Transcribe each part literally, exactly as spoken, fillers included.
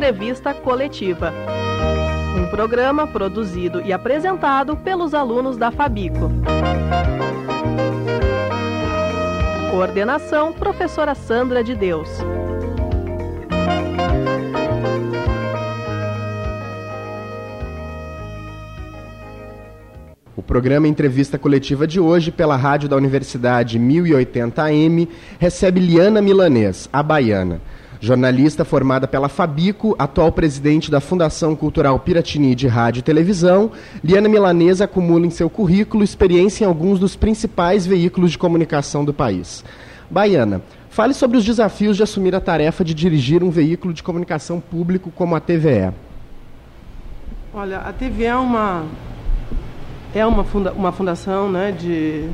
Entrevista Coletiva. Um programa produzido e apresentado pelos alunos da Fabico. Coordenação, professora Sandra de Deus. O programa Entrevista Coletiva de hoje, pela rádio da Universidade mil e oitenta A M, recebe Liana Milanês, a baiana. Jornalista formada pela Fabico, atual presidente da Fundação Cultural Piratini de Rádio e Televisão, Liana Milanês acumula em seu currículo experiência em alguns dos principais veículos de comunicação do país. Baiana, fale sobre os desafios de assumir a tarefa de dirigir um veículo de comunicação público como a T V E. Olha, a T V E é uma, é uma, funda, uma fundação, né, de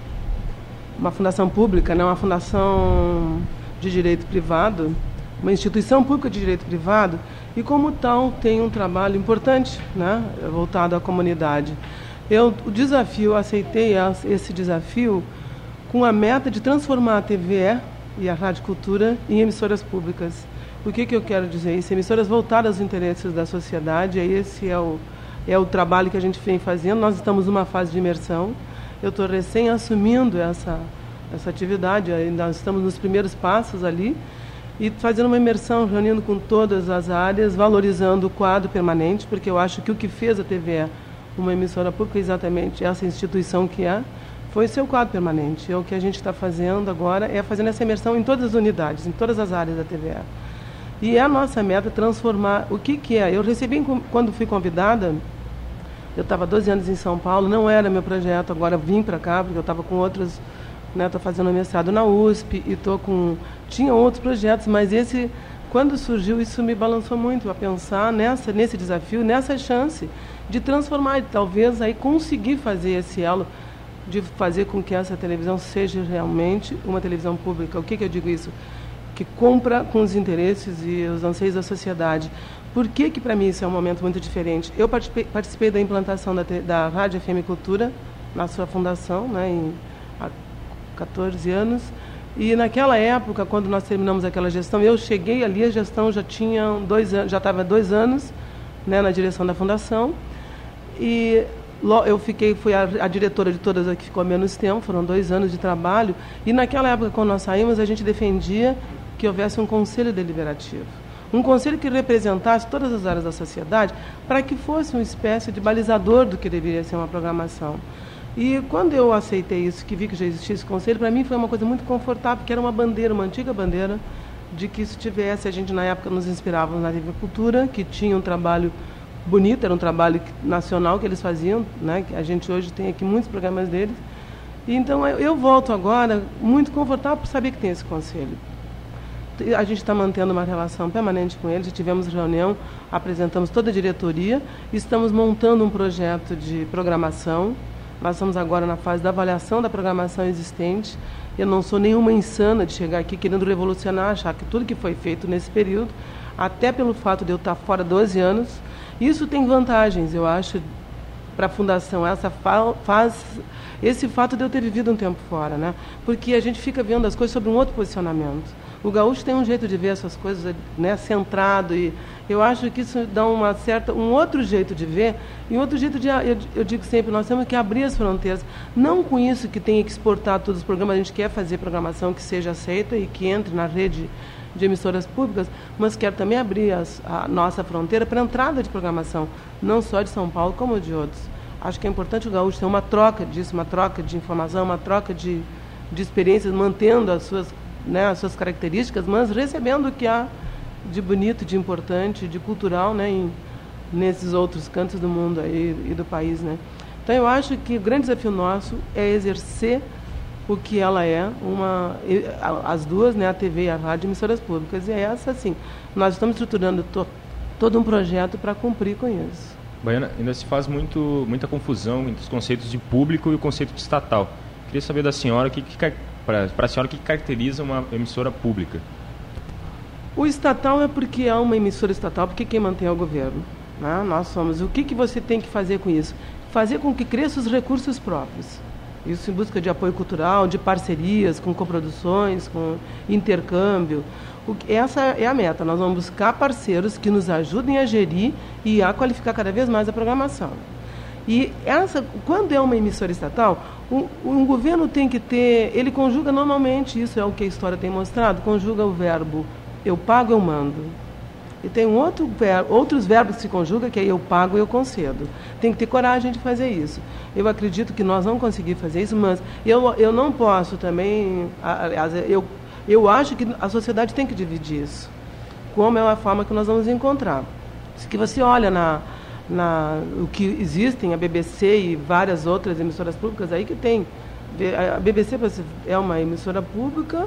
uma fundação pública, né, uma fundação de direito privado, uma instituição pública de direito privado, e como tal tem um trabalho importante, né, voltado à comunidade. Eu, o desafio, aceitei esse desafio com a meta de transformar a T V E e a Rádio Cultura em emissoras públicas. O que, que eu quero dizer isso? Emissoras voltadas aos interesses da sociedade, esse é o, é o trabalho que a gente vem fazendo. Nós estamos numa fase de imersão, eu estou recém assumindo essa, essa atividade, nós estamos nos primeiros passos ali, e fazendo uma imersão, reunindo com todas as áreas, valorizando o quadro permanente, porque eu acho que o que fez a T V E uma emissora pública, exatamente essa instituição que é, foi seu quadro permanente. E o que a gente está fazendo agora é fazendo essa imersão em todas as unidades, em todas as áreas da T V E. E é a nossa meta transformar, o que que é? Eu recebi, quando fui convidada, eu estava doze anos em São Paulo, não era meu projeto, agora vim para cá, porque eu estava com outros, né, estou fazendo mestrado na U S P, e estou com... Tinha outros projetos, mas esse, quando surgiu, isso me balançou muito a pensar nessa, nesse desafio, nessa chance de transformar, e talvez aí conseguir fazer esse elo, de fazer com que essa televisão seja realmente uma televisão pública. O que que eu digo isso? Que compra com os interesses e os anseios da sociedade. Por que que para mim isso é um momento muito diferente? Eu participei, participei da implantação da, da Rádio F M Cultura, na sua fundação, né, em, há catorze anos, e naquela época, quando nós terminamos aquela gestão, eu cheguei ali, a gestão já tinha dois anos, já estava dois anos, né, na direção da fundação, e eu fiquei, fui a, a diretora de todas as que ficou menos tempo, foram dois anos de trabalho, e naquela época, quando nós saímos, a gente defendia que houvesse um conselho deliberativo, um conselho que representasse todas as áreas da sociedade, para que fosse uma espécie de balizador do que deveria ser uma programação. E quando eu aceitei isso, que vi que já existia esse conselho, para mim foi uma coisa muito confortável, porque era uma bandeira, uma antiga bandeira, de que isso tivesse, a gente na época nos inspirávamos na T V Cultura, que tinha um trabalho bonito, era um trabalho nacional que eles faziam, né, que a gente hoje tem aqui muitos programas deles. E então eu, eu volto agora muito confortável por saber que tem esse conselho. A gente está mantendo uma relação permanente com eles, já tivemos reunião, apresentamos toda a diretoria, estamos montando um projeto de programação. Nós estamos agora na fase da avaliação da programação existente. Eu não sou nenhuma insana de chegar aqui querendo revolucionar, achar que tudo que foi feito nesse período, até pelo fato de eu estar fora doze anos, isso tem vantagens, eu acho, para a Fundação, essa faz, esse fato de eu ter vivido um tempo fora, né? Porque a gente fica vendo as coisas sobre um outro posicionamento. O gaúcho tem um jeito de ver essas coisas, né, centrado, e eu acho que isso dá uma certa, um outro jeito de ver, e um outro jeito de, eu, eu digo sempre, nós temos que abrir as fronteiras, não com isso que tenha que exportar todos os programas, a gente quer fazer programação que seja aceita e que entre na rede de emissoras públicas, mas quer também abrir as, a nossa fronteira para a entrada de programação, não só de São Paulo, como de outros. Acho que é importante o gaúcho ter uma troca disso, uma troca de informação, uma troca de, de experiências, mantendo as suas, né, as suas características, mas recebendo o que há de bonito, de importante, de cultural, né, em, nesses outros cantos do mundo aí, e do país, né. Então eu acho que o grande desafio nosso é exercer o que ela é, uma, as duas, né, a T V e a rádio, emissoras públicas, e é essa, assim, nós estamos estruturando to, todo um projeto para cumprir com isso. Baiana, ainda se faz muito, muita confusão entre os conceitos de público e o conceito de estatal. Queria saber da senhora, que, que, para a senhora, o que caracteriza uma emissora pública? O estatal é porque é uma emissora estatal, porque quem mantém é o governo, né? Nós somos. O que, que você tem que fazer com isso? Fazer com que cresçam os recursos próprios. Isso em busca de apoio cultural, de parcerias, com coproduções, com intercâmbio. O que, essa é a meta. Nós vamos buscar parceiros que nos ajudem a gerir e a qualificar cada vez mais a programação. E essa, quando é uma emissora estatal, um, um governo tem que ter, ele conjuga normalmente, isso é o que a história tem mostrado, conjuga o verbo eu pago, eu mando. E tem um outro ver, outros verbos que se conjugam, que é eu pago, eu concedo. Tem que ter coragem de fazer isso. Eu acredito que nós vamos conseguir fazer isso, mas eu, eu não posso também... Aliás, eu, eu acho que a sociedade tem que dividir isso. Como é uma forma que nós vamos encontrar. Se que você olha na, na, o que existem, a B B C e várias outras emissoras públicas aí que tem. A B B C é uma emissora pública,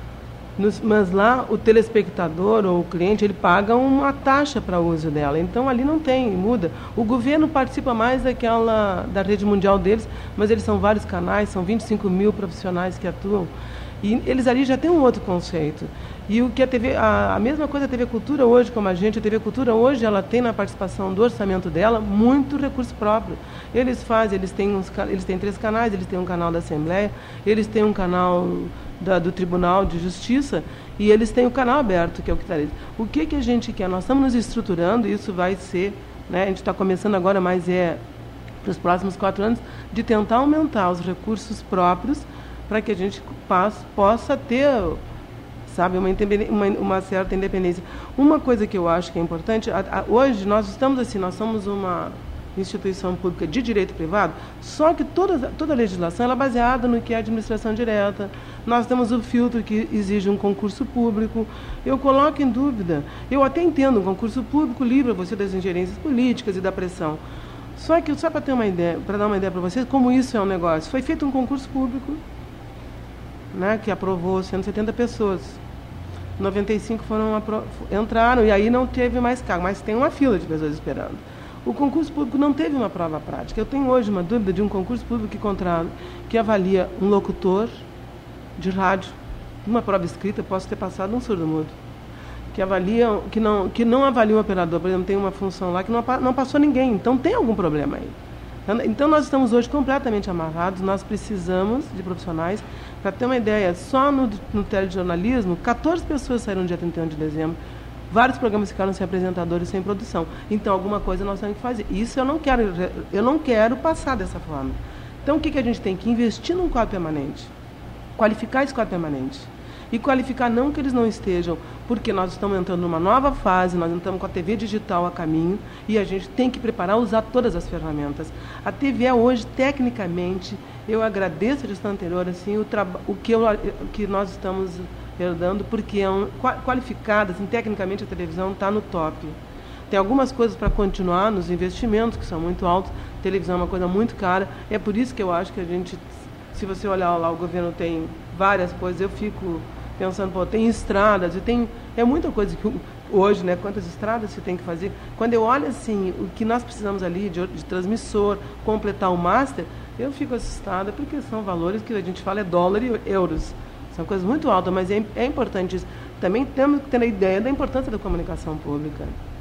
mas lá o telespectador ou o cliente, ele paga uma taxa para o uso dela. Então ali não tem, muda. O governo participa mais daquela, da rede mundial deles, mas eles são vários canais, são vinte e cinco mil profissionais que atuam. E eles ali já têm um outro conceito. E o que a T V, a, a mesma coisa a T V Cultura hoje, como a gente, a T V Cultura hoje, ela tem na participação do orçamento dela muito recurso próprio. Eles fazem, eles têm, uns, eles têm três canais, eles têm um canal da Assembleia, eles têm um canal da, do Tribunal de Justiça e eles têm o canal aberto, que é o que está ali. O que, que a gente quer? Nós estamos nos estruturando, isso vai ser, né, a gente está começando agora, mas é para os próximos quatro anos, de tentar aumentar os recursos próprios para que a gente passe, possa ter, sabe, uma, uma, uma certa independência. Uma coisa que eu acho que é importante, a, a, hoje nós estamos assim, nós somos uma instituição pública de direito privado, só que toda, toda a legislação ela é baseada no que é administração direta. Nós temos o filtro que exige um concurso público. Eu coloco em dúvida, eu até entendo, um concurso público livra você das ingerências políticas e da pressão. Só que, só para ter uma ideia, para dar uma ideia para vocês, como isso é um negócio, foi feito um concurso público, né, que aprovou cento e setenta pessoas. noventa e cinco foram entraram e aí não teve mais cargo, mas tem uma fila de pessoas esperando. O concurso público não teve uma prova prática. Eu tenho hoje uma dúvida de um concurso público que, contra, que avalia um locutor de rádio, uma prova escrita, posso ter passado um surdo-mudo, que avalia, que não, que não avalia um operador, por exemplo, tem uma função lá que não, não passou ninguém, então tem algum problema aí. Então nós estamos hoje completamente amarrados, nós precisamos de profissionais. Para ter uma ideia, só no, no telejornalismo, quatorze pessoas saíram no dia trinta e um de dezembro, vários programas ficaram sem apresentadores, sem produção. Então alguma coisa nós temos que fazer. Isso eu não quero, eu não quero passar dessa forma. Então o que, que a gente tem que investir num quadro permanente? Qualificar esse quadro permanente. E qualificar não que eles não estejam, porque nós estamos entrando numa nova fase, nós entramos com a T V digital a caminho e a gente tem que preparar, usar todas as ferramentas. A T V hoje, tecnicamente, eu agradeço a gestão anterior, assim, o, traba- o, que eu, o que nós estamos herdando, porque é um, qualificada, assim, tecnicamente a televisão está no top. Tem algumas coisas para continuar nos investimentos, que são muito altos, a televisão é uma coisa muito cara, é por isso que eu acho que a gente, se você olhar lá, o governo tem várias coisas, eu fico pensando, pô, tem estradas, e tem, é muita coisa que hoje, né, quantas estradas você tem que fazer. Quando eu olho assim, o que nós precisamos ali de, de transmissor, completar o master, eu fico assustada, porque são valores que a gente fala é dólar e euros. São coisas muito altas, mas é, é importante isso. Também temos que ter a ideia da importância da comunicação pública.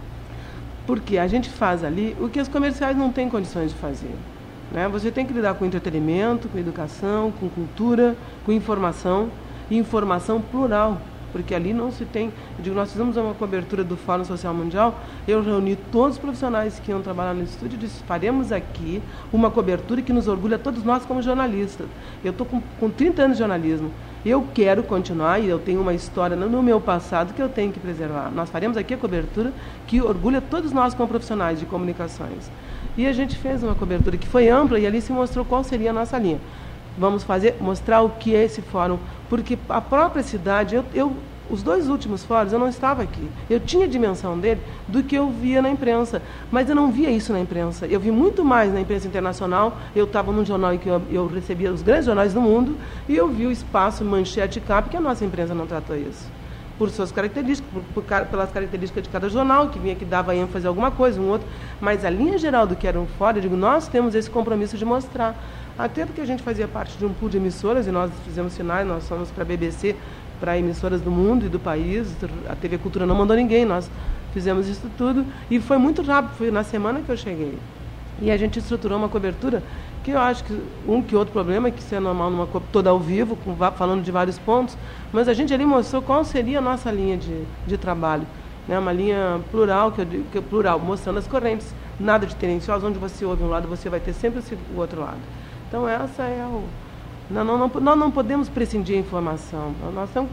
Porque a gente faz ali o que os comerciais não têm condições de fazer. Né? Você tem que lidar com entretenimento, com educação, com cultura, com informação, e informação plural, porque ali não se tem... Eu digo, nós fizemos uma cobertura do Fórum Social Mundial, eu reuni todos os profissionais que iam trabalhar no estúdio e disse, faremos aqui uma cobertura que nos orgulha todos nós como jornalistas. Eu estou com, com trinta anos de jornalismo, eu quero continuar e eu tenho uma história no meu passado que eu tenho que preservar. Nós faremos aqui a cobertura que orgulha todos nós como profissionais de comunicações. E a gente fez uma cobertura que foi ampla e ali se mostrou qual seria a nossa linha. Vamos fazer, mostrar o que é esse fórum, porque a própria cidade, eu, eu, os dois últimos fóruns, eu não estava aqui. Eu tinha dimensão dele do que eu via na imprensa, mas eu não via isso na imprensa. Eu vi muito mais na imprensa internacional, eu estava num jornal em que eu, eu recebia os grandes jornais do mundo, e eu vi o espaço Manchete e Cap, que a nossa imprensa não tratou isso. Por suas características, por, por, pelas características de cada jornal, que vinha que dava ênfase a alguma coisa, um outro. Mas a linha geral do que era um fórum, eu digo, nós temos esse compromisso de mostrar. Até porque a gente fazia parte de um pool de emissoras, e nós fizemos sinais, nós somos para a B B C, para emissoras do mundo e do país, a T V Cultura não mandou ninguém, nós fizemos isso tudo, e foi muito rápido, foi na semana que eu cheguei. E a gente estruturou uma cobertura que eu acho que um que outro problema é que isso é normal numa Copa toda ao vivo, com, falando de vários pontos, mas a gente ali mostrou qual seria a nossa linha de, de trabalho, né? Uma linha plural, que eu digo, que é plural, mostrando as correntes, nada de tendenciosa, onde você ouve um lado, você vai ter sempre o outro lado. Então essa é o... Não, não, não, nós não podemos prescindir a informação, nós temos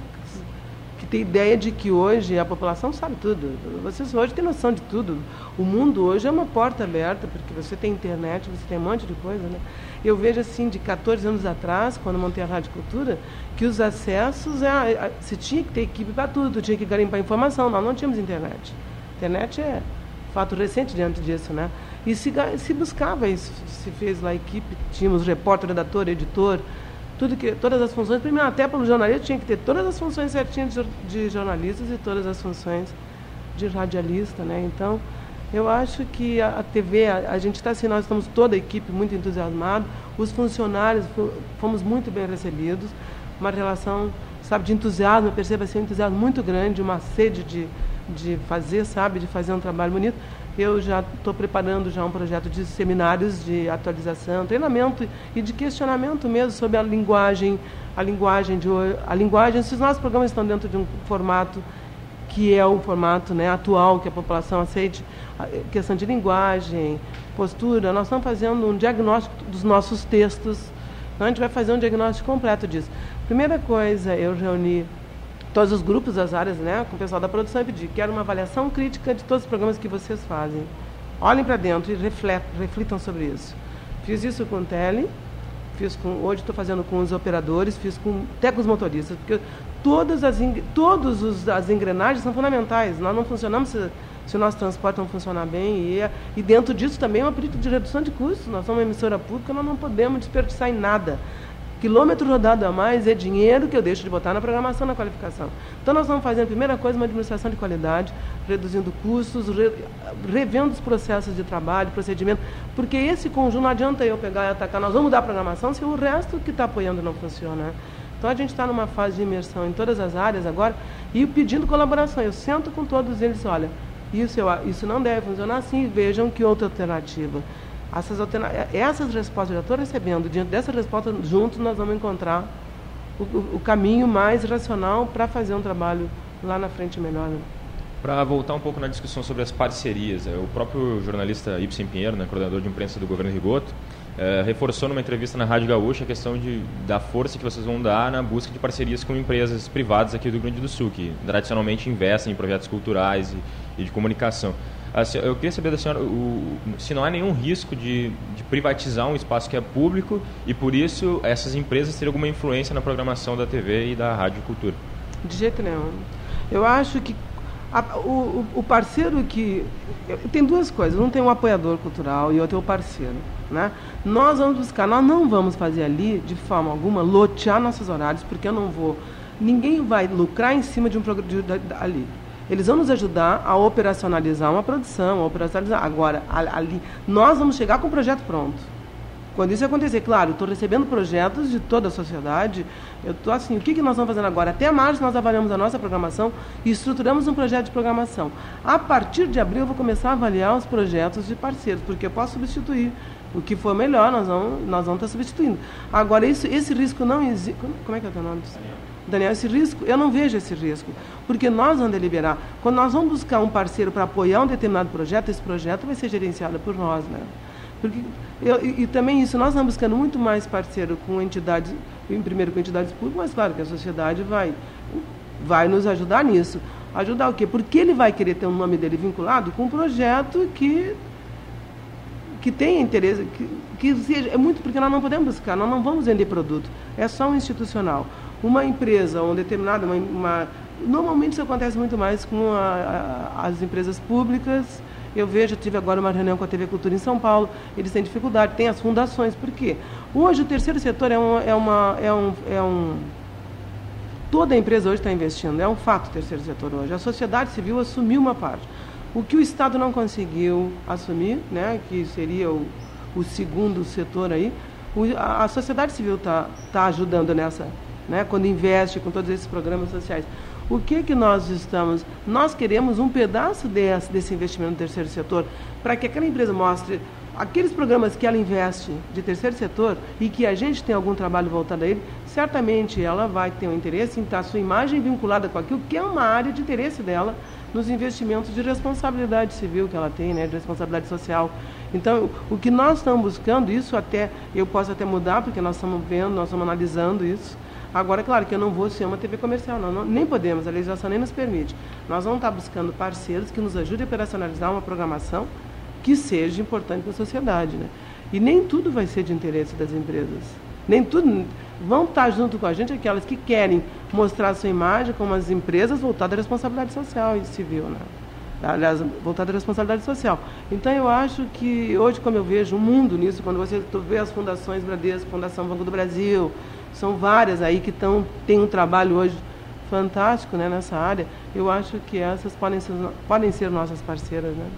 que ter ideia de que hoje a população sabe tudo, vocês hoje têm noção de tudo, o mundo hoje é uma porta aberta, porque você tem internet, você tem um monte de coisa, né? Eu vejo assim, de quatorze anos atrás, quando montei a Rádio Cultura, que os acessos, é, se tinha que ter equipe para tudo, tinha que garimpar informação, nós não tínhamos internet. Internet é fato recente diante disso, né? E se, se buscava isso, se fez lá a equipe, tínhamos repórter, redator, editor, tudo que, todas as funções, primeiro até pelo jornalista tinha que ter todas as funções certinhas de, de jornalistas e todas as funções de radialista, né? Então, eu acho que a, a T V, a, a gente está assim, nós estamos toda a equipe muito entusiasmada, os funcionários fomos muito bem recebidos, uma relação, sabe, de entusiasmo, eu percebo assim, um entusiasmo muito grande, uma sede de, de fazer, sabe, de fazer um trabalho bonito. Eu já estou preparando já um projeto de seminários de atualização, treinamento e de questionamento mesmo sobre a linguagem, a linguagem de a linguagem, se os nossos programas estão dentro de um formato que é o formato, né, atual, que a população aceite, a questão de linguagem, postura, nós estamos fazendo um diagnóstico dos nossos textos, então a gente vai fazer um diagnóstico completo disso. Primeira coisa, eu reuni todos os grupos, as áreas, né, com o pessoal da produção e pedi, quero uma avaliação crítica de todos os programas que vocês fazem. Olhem para dentro e refletam, reflitam sobre isso. Fiz isso com o Tele, fiz com, hoje estou fazendo com os operadores, fiz com, até com os motoristas, porque todas as, todos os, as engrenagens são fundamentais. Nós não funcionamos se, se o nosso transporte não funcionar bem, e, e dentro disso também é uma política de redução de custos. Nós somos uma emissora pública, nós não podemos desperdiçar em nada. Quilômetro rodado a mais é dinheiro que eu deixo de botar na programação, na qualificação. Então, nós vamos fazer, a primeira coisa, uma administração de qualidade, reduzindo custos, re, revendo os processos de trabalho, procedimento, porque esse conjunto, não adianta eu pegar e atacar, nós vamos mudar a programação se o resto que está apoiando não funciona. Então, a gente está numa fase de imersão em todas as áreas agora e pedindo colaboração. Eu sento com todos eles, olha, isso, eu, isso não deve funcionar assim, vejam que outra alternativa. Essas, essas respostas eu já estou recebendo. Diante dessas respostas, juntos nós vamos encontrar o, o, o caminho mais racional para fazer um trabalho lá na frente melhor. Né? Para voltar um pouco na discussão sobre as parcerias, o próprio jornalista Ibsen Pinheiro, né, coordenador de imprensa do governo Rigoto, eh, reforçou numa entrevista na Rádio Gaúcha a questão de, da força que vocês vão dar na busca de parcerias com empresas privadas aqui do Rio Grande do Sul, que tradicionalmente investem em projetos culturais e, e de comunicação. Eu queria saber da senhora o, se não há nenhum risco de, de privatizar um espaço que é público e, por isso, essas empresas terem alguma influência na programação da T V e da Rádio Cultura. De jeito nenhum. Eu acho que a, o, o parceiro que... Tem duas coisas. Um tem um apoiador cultural e outro é o parceiro. Né? Nós vamos buscar, nós não vamos fazer ali, de forma alguma, lotear nossos horários, porque eu não vou... Ninguém vai lucrar em cima de um programa ali. Eles vão nos ajudar a operacionalizar uma produção, a operacionalizar. Agora, ali, nós vamos chegar com o projeto pronto. Quando isso acontecer, claro, estou recebendo projetos de toda a sociedade, eu estou assim, o que, que nós estamos fazendo agora? Até março nós avaliamos a nossa programação e estruturamos um projeto de programação. A partir de abril eu vou começar a avaliar os projetos de parceiros, porque eu posso substituir. O que for melhor, nós vamos, nós vamos estar substituindo. Agora, isso, esse risco não existe... Como é que é o teu nome? Daniel, esse risco, eu não vejo esse risco, porque nós vamos deliberar. Quando nós vamos buscar um parceiro para apoiar um determinado projeto, esse projeto vai ser gerenciado por nós, né? Porque eu, e, e também isso, nós estamos buscando muito mais parceiro com entidades, primeiro com entidades públicas, mas claro que a sociedade vai, vai nos ajudar nisso. Ajudar o quê? Porque ele vai querer ter o nome dele vinculado com um projeto que... que tenha interesse, que, que seja, é muito porque nós não podemos buscar, nós não vamos vender produto, é só um institucional. Uma empresa, um determinado, uma, uma, normalmente isso acontece muito mais com a, a, as empresas públicas. Eu vejo, eu tive agora uma reunião com a T V Cultura em São Paulo, eles têm dificuldade, tem as fundações, por quê? Hoje o terceiro setor é, um, é, uma, é, um, é um... Toda a empresa hoje está investindo, é um fato o terceiro setor hoje. A sociedade civil assumiu uma parte. O que o Estado não conseguiu assumir, né, que seria o, o segundo setor aí, o, a, a sociedade civil está tá ajudando nessa, né, quando investe com todos esses programas sociais. O que que nós estamos... Nós queremos um pedaço desse, desse investimento no terceiro setor para que aquela empresa mostre aqueles programas que ela investe de terceiro setor e que a gente tem algum trabalho voltado a ele, certamente ela vai ter um interesse em estar a sua imagem vinculada com aquilo que é uma área de interesse dela nos investimentos de responsabilidade civil que ela tem, né, de responsabilidade social. Então, o que nós estamos buscando, isso até, eu posso até mudar, porque nós estamos vendo, nós estamos analisando isso. Agora, claro que eu não vou ser uma T V comercial, não, não, nem podemos, a legislação nem nos permite. Nós vamos estar buscando parceiros que nos ajudem a operacionalizar uma programação que seja importante para a sociedade, né? E nem tudo vai ser de interesse das empresas. Nem tudo. Vão estar junto com a gente aquelas que querem mostrar a sua imagem como as empresas voltadas à responsabilidade social e civil, né? Aliás, voltadas à responsabilidade social. Então, eu acho que hoje, como eu vejo o mundo nisso, quando você vê as fundações Bradesco, Fundação Banco do Brasil, são várias aí que estão, têm um trabalho hoje fantástico, né, nessa área, eu acho que essas podem ser, podem ser nossas parceiras, né?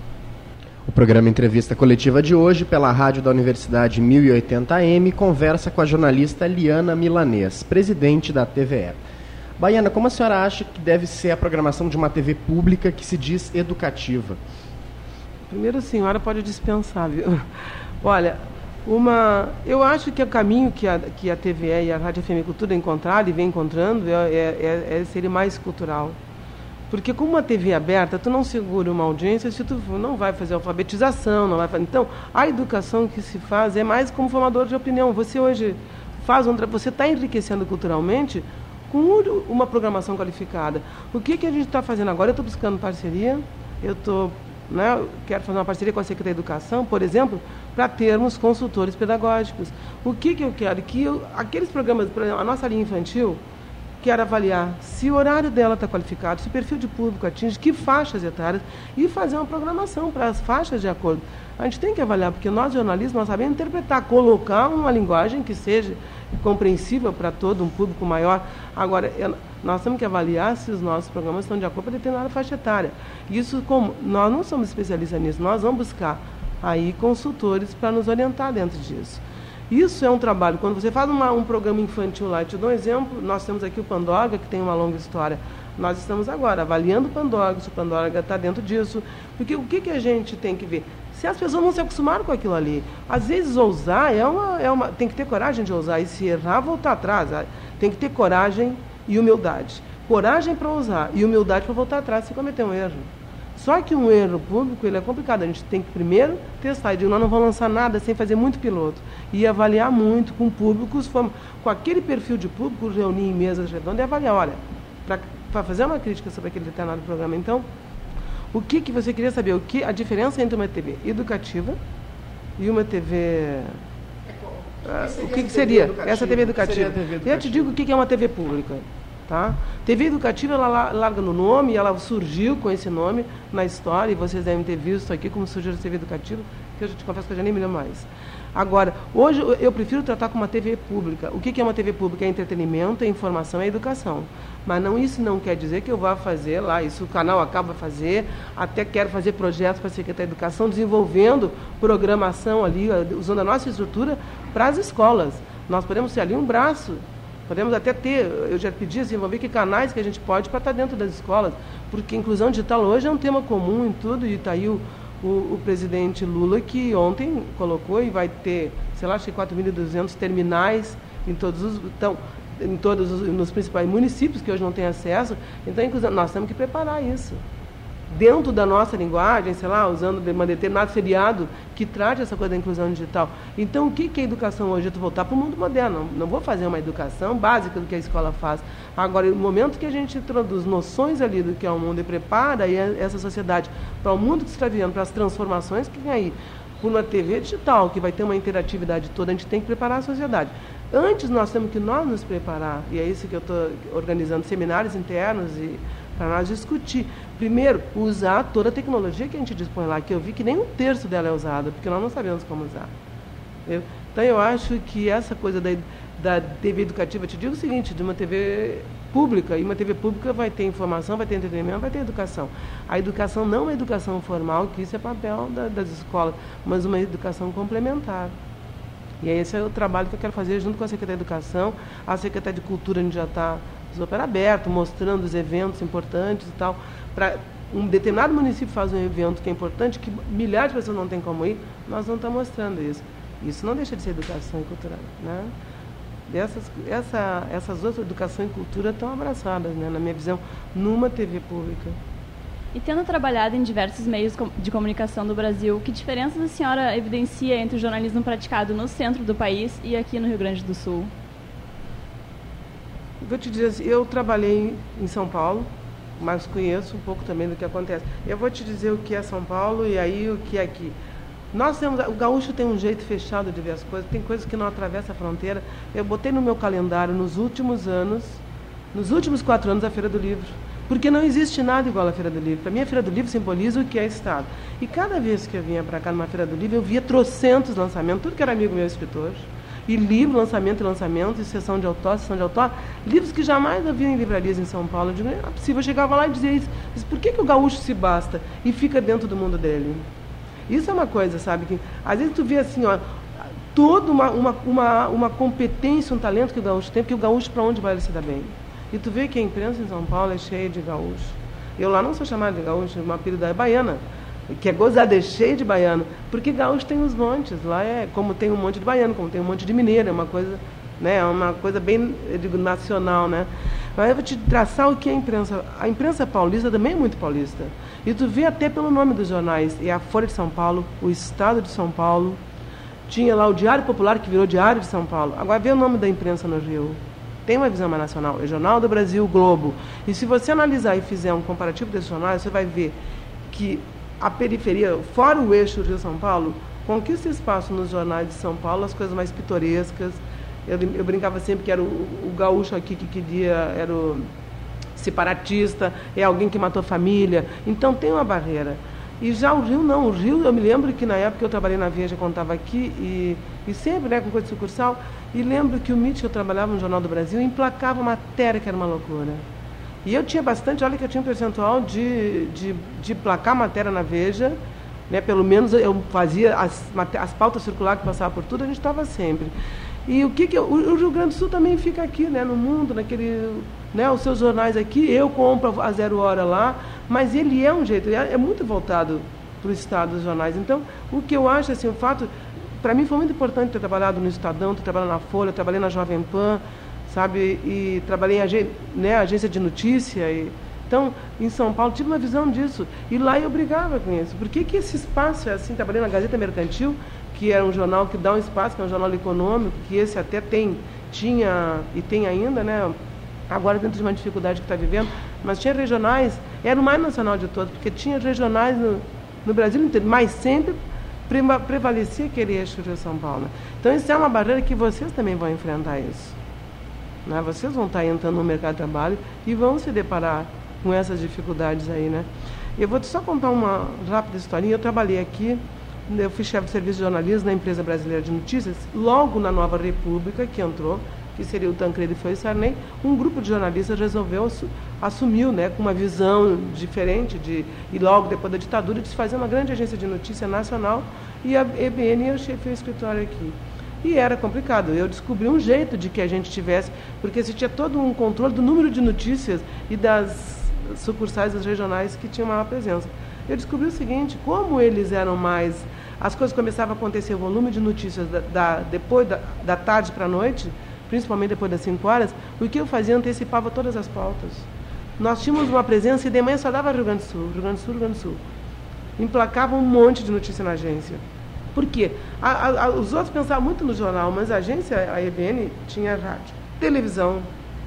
O programa Entrevista Coletiva de hoje, pela rádio da Universidade mil e oitenta A M, conversa com a jornalista Liana Milanês, presidente da T V E. Baiana, como a senhora acha que deve ser a programação de uma T V pública que se diz educativa? Primeiro, a senhora pode dispensar, viu? Olha, uma, eu acho que o caminho que a, que a T V E e a Rádio F M Cultura encontraram e vem encontrando é, é, é ser mais cultural. Porque com uma T V aberta, tu não segura uma audiência se tu não vai fazer alfabetização, não vai fazer... Então, a educação que se faz é mais como formador de opinião. Você hoje faz um... Você está enriquecendo culturalmente com uma programação qualificada. O que, que a gente está fazendo agora? Eu estou buscando parceria, eu tô, né, quero fazer uma parceria com a Secretaria de Educação, por exemplo, para termos consultores pedagógicos. O que, que eu quero? Que eu, aqueles programas, por exemplo, a nossa linha infantil, quero avaliar se o horário dela está qualificado, se o perfil de público atinge, que faixas etárias, e fazer uma programação para as faixas de acordo. A gente tem que avaliar, porque nós, jornalistas, nós sabemos interpretar, colocar uma linguagem que seja compreensível para todo um público maior. Agora, eu, nós temos que avaliar se os nossos programas estão de acordo para determinada faixa etária. Isso, como nós não somos especialistas nisso, nós vamos buscar aí consultores para nos orientar dentro disso. Isso é um trabalho. Quando você faz uma, um programa infantil lá, eu te dou um exemplo, nós temos aqui o Pandorga, que tem uma longa história. Nós estamos agora avaliando o Pandorga, se o Pandorga está dentro disso. Porque o que, que a gente tem que ver? Se as pessoas não se acostumaram com aquilo ali. Às vezes, ousar é uma, é uma... Tem que ter coragem de ousar. E se errar, voltar atrás. Tem que ter coragem e humildade. Coragem para ousar e humildade para voltar atrás se cometer um erro. Só que um erro público, ele é complicado. A gente tem que primeiro testar. E digo, nós não vamos lançar nada sem fazer muito piloto. E avaliar muito com públicos, com aquele perfil de público, reunir em mesas redondas e avaliar. Olha, para fazer uma crítica sobre aquele determinado programa. Então, o que, que você queria saber? O que, a diferença entre uma T V educativa e uma T V... Uh, o que, que seria? Essa T V educativa. T V educativa. Eu te digo o que é uma T V pública. Tá? T V educativa, ela larga no nome, ela surgiu com esse nome na história, e vocês devem ter visto aqui como surgiu a T V educativa, que eu já te confesso que eu já nem me lembro mais. Agora, hoje eu prefiro tratar como uma T V pública. O que é uma T V pública? É entretenimento, é informação, é educação. Mas não, isso não quer dizer que eu vá fazer lá, isso o canal acaba de fazer, até quero fazer projetos para a Secretaria de Educação, desenvolvendo programação ali, usando a nossa estrutura para as escolas. Nós podemos ser ali um braço. Podemos até ter, eu já pedi assim, vamos ver que canais que a gente pode para estar dentro das escolas, porque inclusão digital hoje é um tema comum em tudo, e está aí o, o, o presidente Lula, que ontem colocou e vai ter, sei lá, acho que quatro mil e duzentos terminais em todos os, então, em todos os nos principais municípios que hoje não têm acesso. Então, inclusão, nós temos que preparar isso. Dentro da nossa linguagem, sei lá, usando um determinado feriado que trate essa coisa da inclusão digital. Então, o que é educação hoje? É tu voltar para o mundo moderno. Não, não vou fazer uma educação básica do que a escola faz. Agora, no momento que a gente introduz noções ali do que é o mundo e prepara aí essa sociedade para o mundo que está vivendo, para as transformações que vem aí, por uma T V digital, que vai ter uma interatividade toda, a gente tem que preparar a sociedade. Antes, nós temos que nós nos preparar, e é isso que eu estou organizando seminários internos e para nós discutir. Primeiro, usar toda a tecnologia que a gente dispõe lá, que eu vi que nem um terço dela é usada, porque nós não sabemos como usar. Eu, então, eu acho que essa coisa da, da T V educativa, eu te digo o seguinte, de uma T V pública, e uma T V pública vai ter informação, vai ter entretenimento, vai ter educação. A educação não é educação formal, que isso é papel da, das escolas, mas uma educação complementar. E esse é o trabalho que eu quero fazer junto com a Secretaria de Educação, a Secretaria de Cultura, a gente já está super aberto, mostrando os eventos importantes e tal, para um determinado município faz um evento que é importante, que milhares de pessoas não têm como ir, nós não estamos mostrando isso. Isso não deixa de ser educação e cultura, né? Essas, essa, essas duas, educação e cultura, estão abraçadas, né, na minha visão, numa T V pública. E tendo trabalhado em diversos meios de comunicação do Brasil, que diferenças a senhora evidencia entre o jornalismo praticado no centro do país e aqui no Rio Grande do Sul? Vou te dizer assim, eu trabalhei em São Paulo, mas conheço um pouco também do que acontece. Eu vou te dizer o que é São Paulo e aí o que é aqui. Nós temos, o gaúcho tem um jeito fechado de ver as coisas, tem coisas que não atravessam a fronteira. Eu botei no meu calendário nos últimos anos, nos últimos quatro anos, a Feira do Livro. Porque não existe nada igual à Feira do Livro. Para mim, a Feira do Livro simboliza o que é Estado. E cada vez que eu vinha para cá numa Feira do Livro, eu via trocentos lançamentos, tudo que era amigo meu escritor. E livro, lançamento e lançamento, e sessão de autor, sessão de autor, livros que jamais havia em livrarias em São Paulo. Eu digo, é possível. Eu chegava lá e dizia isso. Mas por que, que o gaúcho se basta e fica dentro do mundo dele? Isso é uma coisa, sabe, que às vezes tu vê assim, ó, toda uma, uma, uma, uma competência, um talento que o gaúcho tem, porque o gaúcho para onde vai ele se dá bem. E tu vê que a imprensa em São Paulo é cheia de gaúcho. Eu lá não sou chamada de gaúcho, meu apelido é baiana, que é gozada, é cheio de baiano, porque gaúcho tem os montes, lá é como tem um monte de baiano, como tem um monte de mineiro, é uma coisa, né, é uma coisa bem, eu digo, nacional, né. Mas eu vou te traçar o que é a imprensa. A imprensa paulista também é muito paulista. E tu vê até pelo nome dos jornais. É a Folha de São Paulo, o Estado de São Paulo. Tinha lá o Diário Popular, que virou Diário de São Paulo. Agora vê o nome da imprensa no Rio. Tem uma visão mais nacional. É Jornal do Brasil, Globo. E se você analisar e fizer um comparativo desses jornais, você vai ver que a periferia, fora o eixo Rio-São Paulo, conquista espaço nos jornais de São Paulo, as coisas mais pitorescas. Eu, eu brincava sempre que era o, o gaúcho aqui que queria, era o separatista, é alguém que matou família. Então tem uma barreira. E já o Rio não. O Rio, eu me lembro que na época eu trabalhei na Veja, quando estava aqui, e, e sempre, né, com coisa de sucursal, e lembro que o M I T, que eu trabalhava no Jornal do Brasil, emplacava matéria que era uma loucura. E eu tinha bastante, olha que eu tinha um percentual de, de, de emplacar matéria na Veja, né, pelo menos eu fazia as, as pautas circulares que passavam por tudo, a gente estava sempre. E o que que eu, o Rio Grande do Sul também fica aqui, né, no mundo, naquele, né, os seus jornais aqui, eu compro a Zero Hora lá, mas ele é um jeito, é, é muito voltado para o estado dos jornais. Então, o que eu acho, assim, o fato, para mim foi muito importante ter trabalhado no Estadão, ter trabalhado na Folha, trabalhei na Jovem Pan, sabe, e trabalhei em ag, né, agência de notícia. E, então, em São Paulo, tive uma visão disso. E lá eu brigava com isso. Por que que esse espaço é assim? Trabalhei na Gazeta Mercantil, que era um jornal que dá um espaço, que é um jornal econômico, que esse até tem, tinha e tem ainda, né? Agora dentro de uma dificuldade que está vivendo, mas tinha regionais, era o mais nacional de todos, porque tinha regionais no, no Brasil inteiro, mas sempre prevalecia aquele eixo de São Paulo. Né? Então isso é uma barreira que vocês também vão enfrentar isso. Né? Vocês vão estar entrando no mercado de trabalho e vão se deparar com essas dificuldades aí, né? Eu vou só contar uma rápida historinha. Eu trabalhei aqui, eu fui chefe de serviço de jornalismo na Empresa Brasileira de Notícias, logo na Nova República, que entrou, que seria o Tancredo e foi o Sarney, um grupo de jornalistas resolveu, assumiu, né, com uma visão diferente, de, e logo depois da ditadura, de se fazer uma grande agência de notícia nacional, e a E B N, eu chefiei o escritório aqui. E era complicado. Eu descobri um jeito de que a gente tivesse, porque se tinha todo um controle do número de notícias e das sucursais das regionais que tinham maior presença. Eu descobri o seguinte, como eles eram mais... As coisas começavam a acontecer, o volume de notícias da, da, depois da, da tarde para a noite, principalmente depois das cinco horas, o que eu fazia antecipava todas as pautas. Nós tínhamos uma presença e de manhã só dava Rio Grande do Sul, Rio Grande do Sul, Rio Grande do Sul. Emplacava um monte de notícia na agência. Por quê? A, a, os outros pensavam muito no jornal, mas a agência, a E B N, tinha rádio, televisão.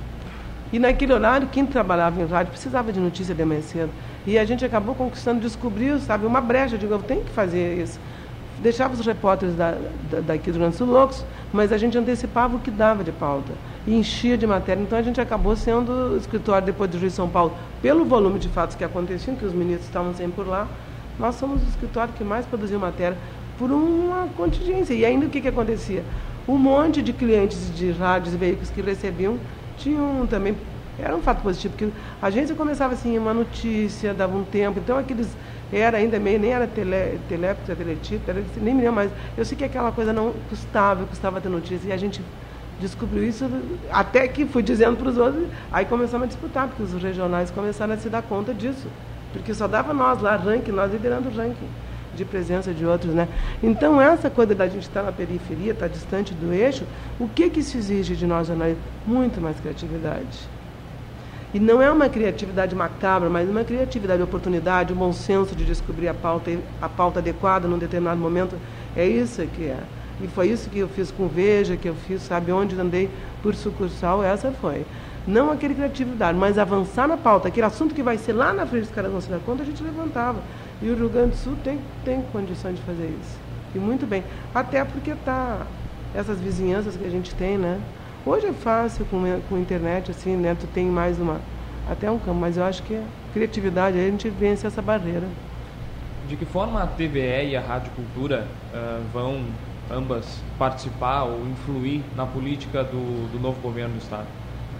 E naquele horário, quem trabalhava em rádio precisava de notícia de manhã cedo. E a gente acabou conquistando, descobriu, sabe, uma brecha. Eu digo, eu tenho que fazer isso. Deixava os repórteres da, da, daqui do Rio Grande do Sul loucos, mas a gente antecipava o que dava de pauta. E enchia de matéria. Então a gente acabou sendo escritório depois do Rio de São Paulo, pelo volume de fatos que aconteciam, que os ministros estavam sempre por lá. Nós somos o escritório que mais produziu matéria por uma contingência. E ainda o que, que acontecia? Um monte de clientes de rádios e veículos que recebiam tinham também, era um fato positivo, porque a agência começava assim, uma notícia, dava um tempo, então aqueles, era ainda meio, nem era tele, teléptica, teletipo, era, nem me lembro mais, eu sei que aquela coisa não custava, custava ter notícia, e a gente descobriu isso, até que fui dizendo para os outros, aí começamos a disputar, porque os regionais começaram a se dar conta disso, Porque só dava nós lá, ranking, nós liderando o ranking de presença de outros, né? Então, essa coisa da gente estar na periferia, estar distante do eixo, o que que se exige de nós jornalistas? Muito mais criatividade. E não é uma criatividade macabra, mas uma criatividade de oportunidade, um bom senso de descobrir a pauta, a pauta adequada num determinado momento. É isso que é. E foi isso que eu fiz com Veja, que eu fiz, sabe, onde andei por sucursal, essa foi. Não aquele criatividade, mas avançar na pauta, aquele assunto que vai ser lá na frente, os caras não se dão conta, a gente levantava. E o Rio Grande do Sul tem, tem condição de fazer isso. E muito bem. Até porque tá essas vizinhanças que a gente tem, né? Hoje é fácil com, com internet, assim, né? Tu tem mais uma, até um campo, mas eu acho que a criatividade, aí a gente vence essa barreira. De que forma a T V E e a Rádio Cultura uh, vão ambas participar ou influir na política do, do novo governo do Estado?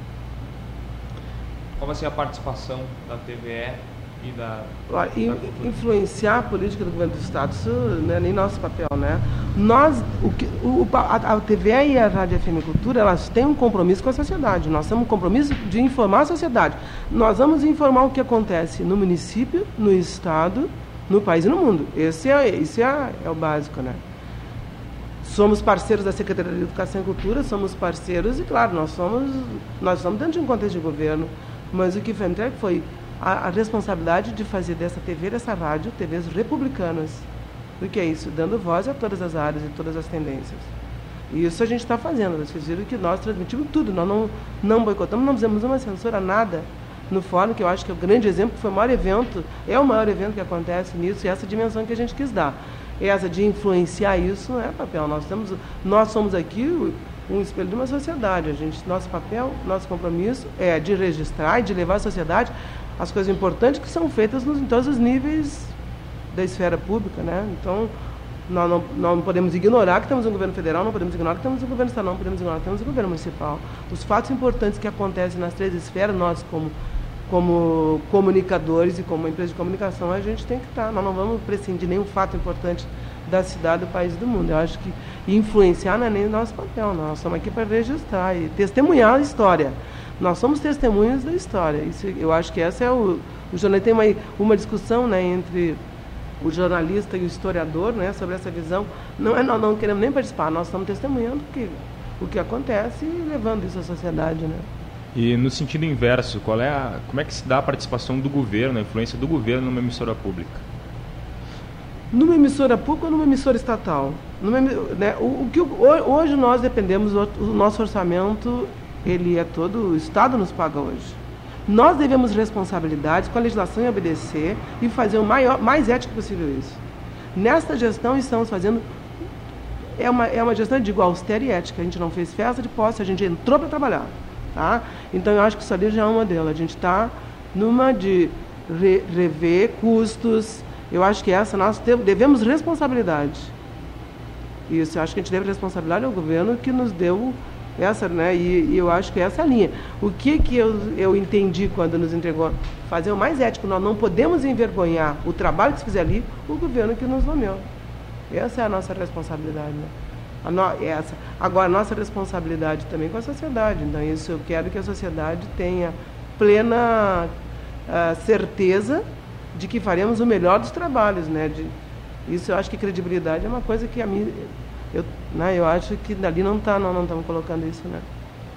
Qual vai ser a participação da T V E e da, Olha, da influenciar a política do governo do Estado, isso não é nem nosso papel, né? Nós, o que, o, a, a T V E e a Rádio F M Cultura, elas têm um compromisso com a sociedade. Nós temos um compromisso de informar a sociedade. Nós vamos informar o que acontece no município, no Estado, no país e no mundo. Esse é, esse é, é o básico, né? Somos parceiros da Secretaria de Educação e Cultura, somos parceiros e, claro, nós somos, nós estamos dentro de um contexto de governo, mas o que foi entregue foi a, a responsabilidade de fazer dessa T V, dessa rádio, T Vs republicanas. O que é isso? Dando voz a todas as áreas e todas as tendências. E isso a gente está fazendo. Vocês viram que nós transmitimos tudo, nós não, não boicotamos, não fizemos uma censura, nada no fórum, que eu acho que é o grande exemplo, que foi o maior evento, é o maior evento que acontece nisso, e essa dimensão que a gente quis dar. Essa de influenciar isso não é papel. Nós, temos, nós somos aqui um espelho de uma sociedade. A gente, nosso papel, nosso compromisso é de registrar e de levar à sociedade as coisas importantes que são feitas nos, em todos os níveis da esfera pública, né? Então, nós não, não podemos ignorar que temos um governo federal, não podemos ignorar que temos um governo estadual, não podemos ignorar que temos um governo municipal. Os fatos importantes que acontecem nas três esferas, nós como, como comunicadores e como empresa de comunicação, a gente tem que estar. Nós não vamos prescindir de nenhum fato importante da cidade, do país e do mundo. Eu acho que influenciar não é nem o nosso papel, nós estamos aqui para registrar e testemunhar a história. Nós somos testemunhas da história. Isso, eu acho que essa é o... O jornal tem uma, uma discussão, né, entre o jornalista e o historiador, né, sobre essa visão. Não é, nós não queremos nem participar, nós estamos testemunhando o que, o que acontece e levando isso à sociedade, né. E no sentido inverso, qual é a, como é que se dá a participação do governo, a influência do governo numa emissora pública? Numa emissora pública ou numa emissora estatal? Numa, né, o, o que, hoje nós dependemos, o nosso orçamento, ele é todo, o Estado nos paga hoje. Nós devemos responsabilidades com a legislação e obedecer e fazer o maior, mais ético possível isso. Nesta gestão estamos fazendo, é uma, é uma gestão, digo, austera e ética. A gente não fez festa de posse, a gente entrou para trabalhar. Tá? Então eu acho que isso ali já é um modelo. A gente está numa de re, rever custos. Eu acho que essa nós devemos responsabilidade. Isso, eu acho que a gente deve responsabilidade ao governo que nos deu essa, né? E, e eu acho que essa é a linha. O que, que eu, eu entendi quando nos entregou? Fazer o mais ético. Nós não podemos envergonhar o trabalho que se fizer ali, o governo que nos nomeou. Essa é a nossa responsabilidade, né? A no, essa. Agora, a nossa responsabilidade também com a sociedade. Então, isso eu quero que a sociedade tenha plena uh, certeza de que faremos o melhor dos trabalhos, né? De, isso eu acho que credibilidade é uma coisa que a mim, eu, né, eu acho que dali não tá, não, não estamos colocando isso, né?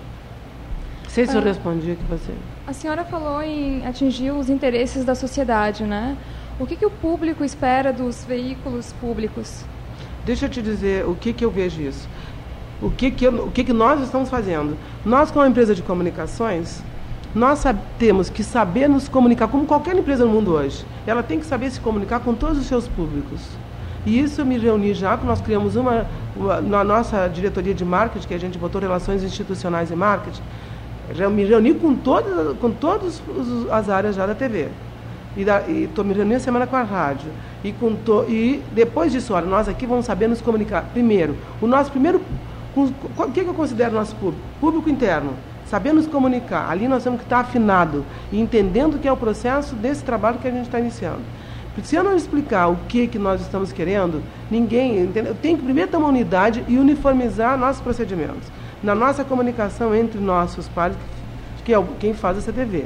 Não sei se eu respondi aqui você. A senhora falou em atingir os interesses da sociedade, né? O que, que o público espera dos veículos públicos? Deixa eu te dizer o que, que eu vejo isso. O que, que, eu, o que, que nós estamos fazendo? Nós, como empresa de comunicações, nós temos que saber nos comunicar, como qualquer empresa no mundo hoje. Ela tem que saber se comunicar com todos os seus públicos. E isso eu me reuni já, porque nós criamos uma, uma na nossa diretoria de marketing, que a gente botou Relações Institucionais e Marketing, eu me reuni com todas, com todas as áreas já da T V. E estou me reunindo a semana com a rádio. E, com to, e depois disso, olha, nós aqui vamos saber nos comunicar. Primeiro, o nosso primeiro... O que, que eu considero nosso público? Público interno. Saber nos comunicar. Ali nós temos que estar afinado e entendendo o que é o processo desse trabalho que a gente está iniciando. Porque se eu não explicar o que, que nós estamos querendo, ninguém... Entendeu? Eu tenho que primeiro ter uma unidade e uniformizar nossos procedimentos. Na nossa comunicação entre nossos pares, que é quem faz essa T V.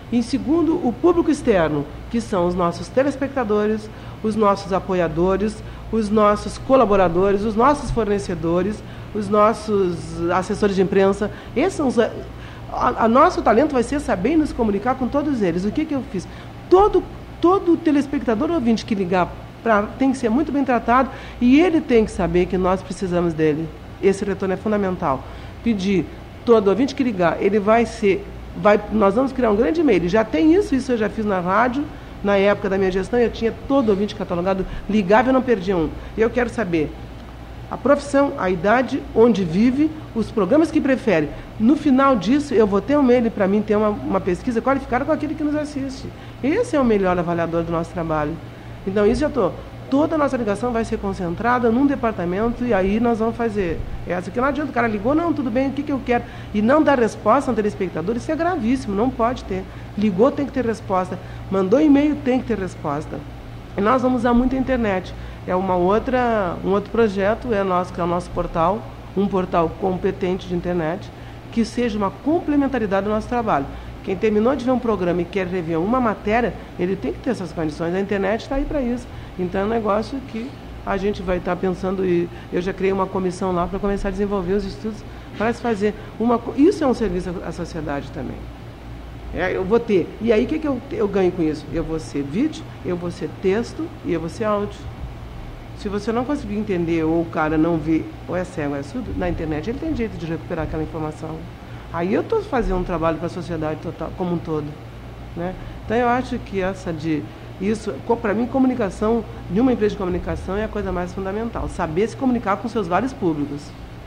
Em segundo, o público externo, que são os nossos telespectadores, os nossos apoiadores, os nossos colaboradores, os nossos fornecedores, os nossos assessores de imprensa. Esses são os, a, a nosso talento vai ser saber nos comunicar com todos eles. O que, que eu fiz? Todo, todo telespectador ouvinte que ligar pra, tem que ser muito bem tratado e ele tem que saber que nós precisamos dele. Esse retorno é fundamental. Pedir todo ouvinte que ligar, ele vai ser... Vai, nós vamos criar um grande e-mail. Já tem isso, isso eu já fiz na rádio. Na época da minha gestão, eu tinha todo ouvinte catalogado, ligava e eu não perdia um. Eu quero saber a profissão, a idade, onde vive, os programas que prefere. No final disso, eu vou ter um e-mail para mim ter uma, uma pesquisa qualificada com aquele que nos assiste. Esse é o melhor avaliador do nosso trabalho. Então, isso já estou... Toda a nossa ligação vai ser concentrada num departamento e aí nós vamos fazer essa. Que não adianta, o cara ligou, não, tudo bem, o que, que eu quero? E não dar resposta ao telespectador, isso é gravíssimo, não pode ter. Ligou, tem que ter resposta. Mandou e-mail, tem que ter resposta. E nós vamos usar muito a internet. É uma outra, um outro projeto, é nosso, que é o nosso portal, um portal competente de internet, que seja uma complementaridade do nosso trabalho. Quem terminou de ver um programa e quer rever uma matéria, ele tem que ter essas condições. A internet está aí para isso. Então é um negócio que a gente vai estar pensando, e eu já criei uma comissão lá para começar a desenvolver os estudos para se fazer uma... Isso é um serviço à sociedade também. É, eu vou ter. E aí o que, que eu, eu ganho com isso? Eu vou ser vídeo, eu vou ser texto e eu vou ser áudio. Se você não conseguir entender, ou o cara não vê, ou é cego, ou é surdo, na internet ele tem jeito de recuperar aquela informação. Aí eu estou fazendo um trabalho para a sociedade total, como um todo. Né? Então eu acho que essa de... Isso, para mim, comunicação, de uma empresa de comunicação é a coisa mais fundamental. Saber se comunicar com seus vários públicos.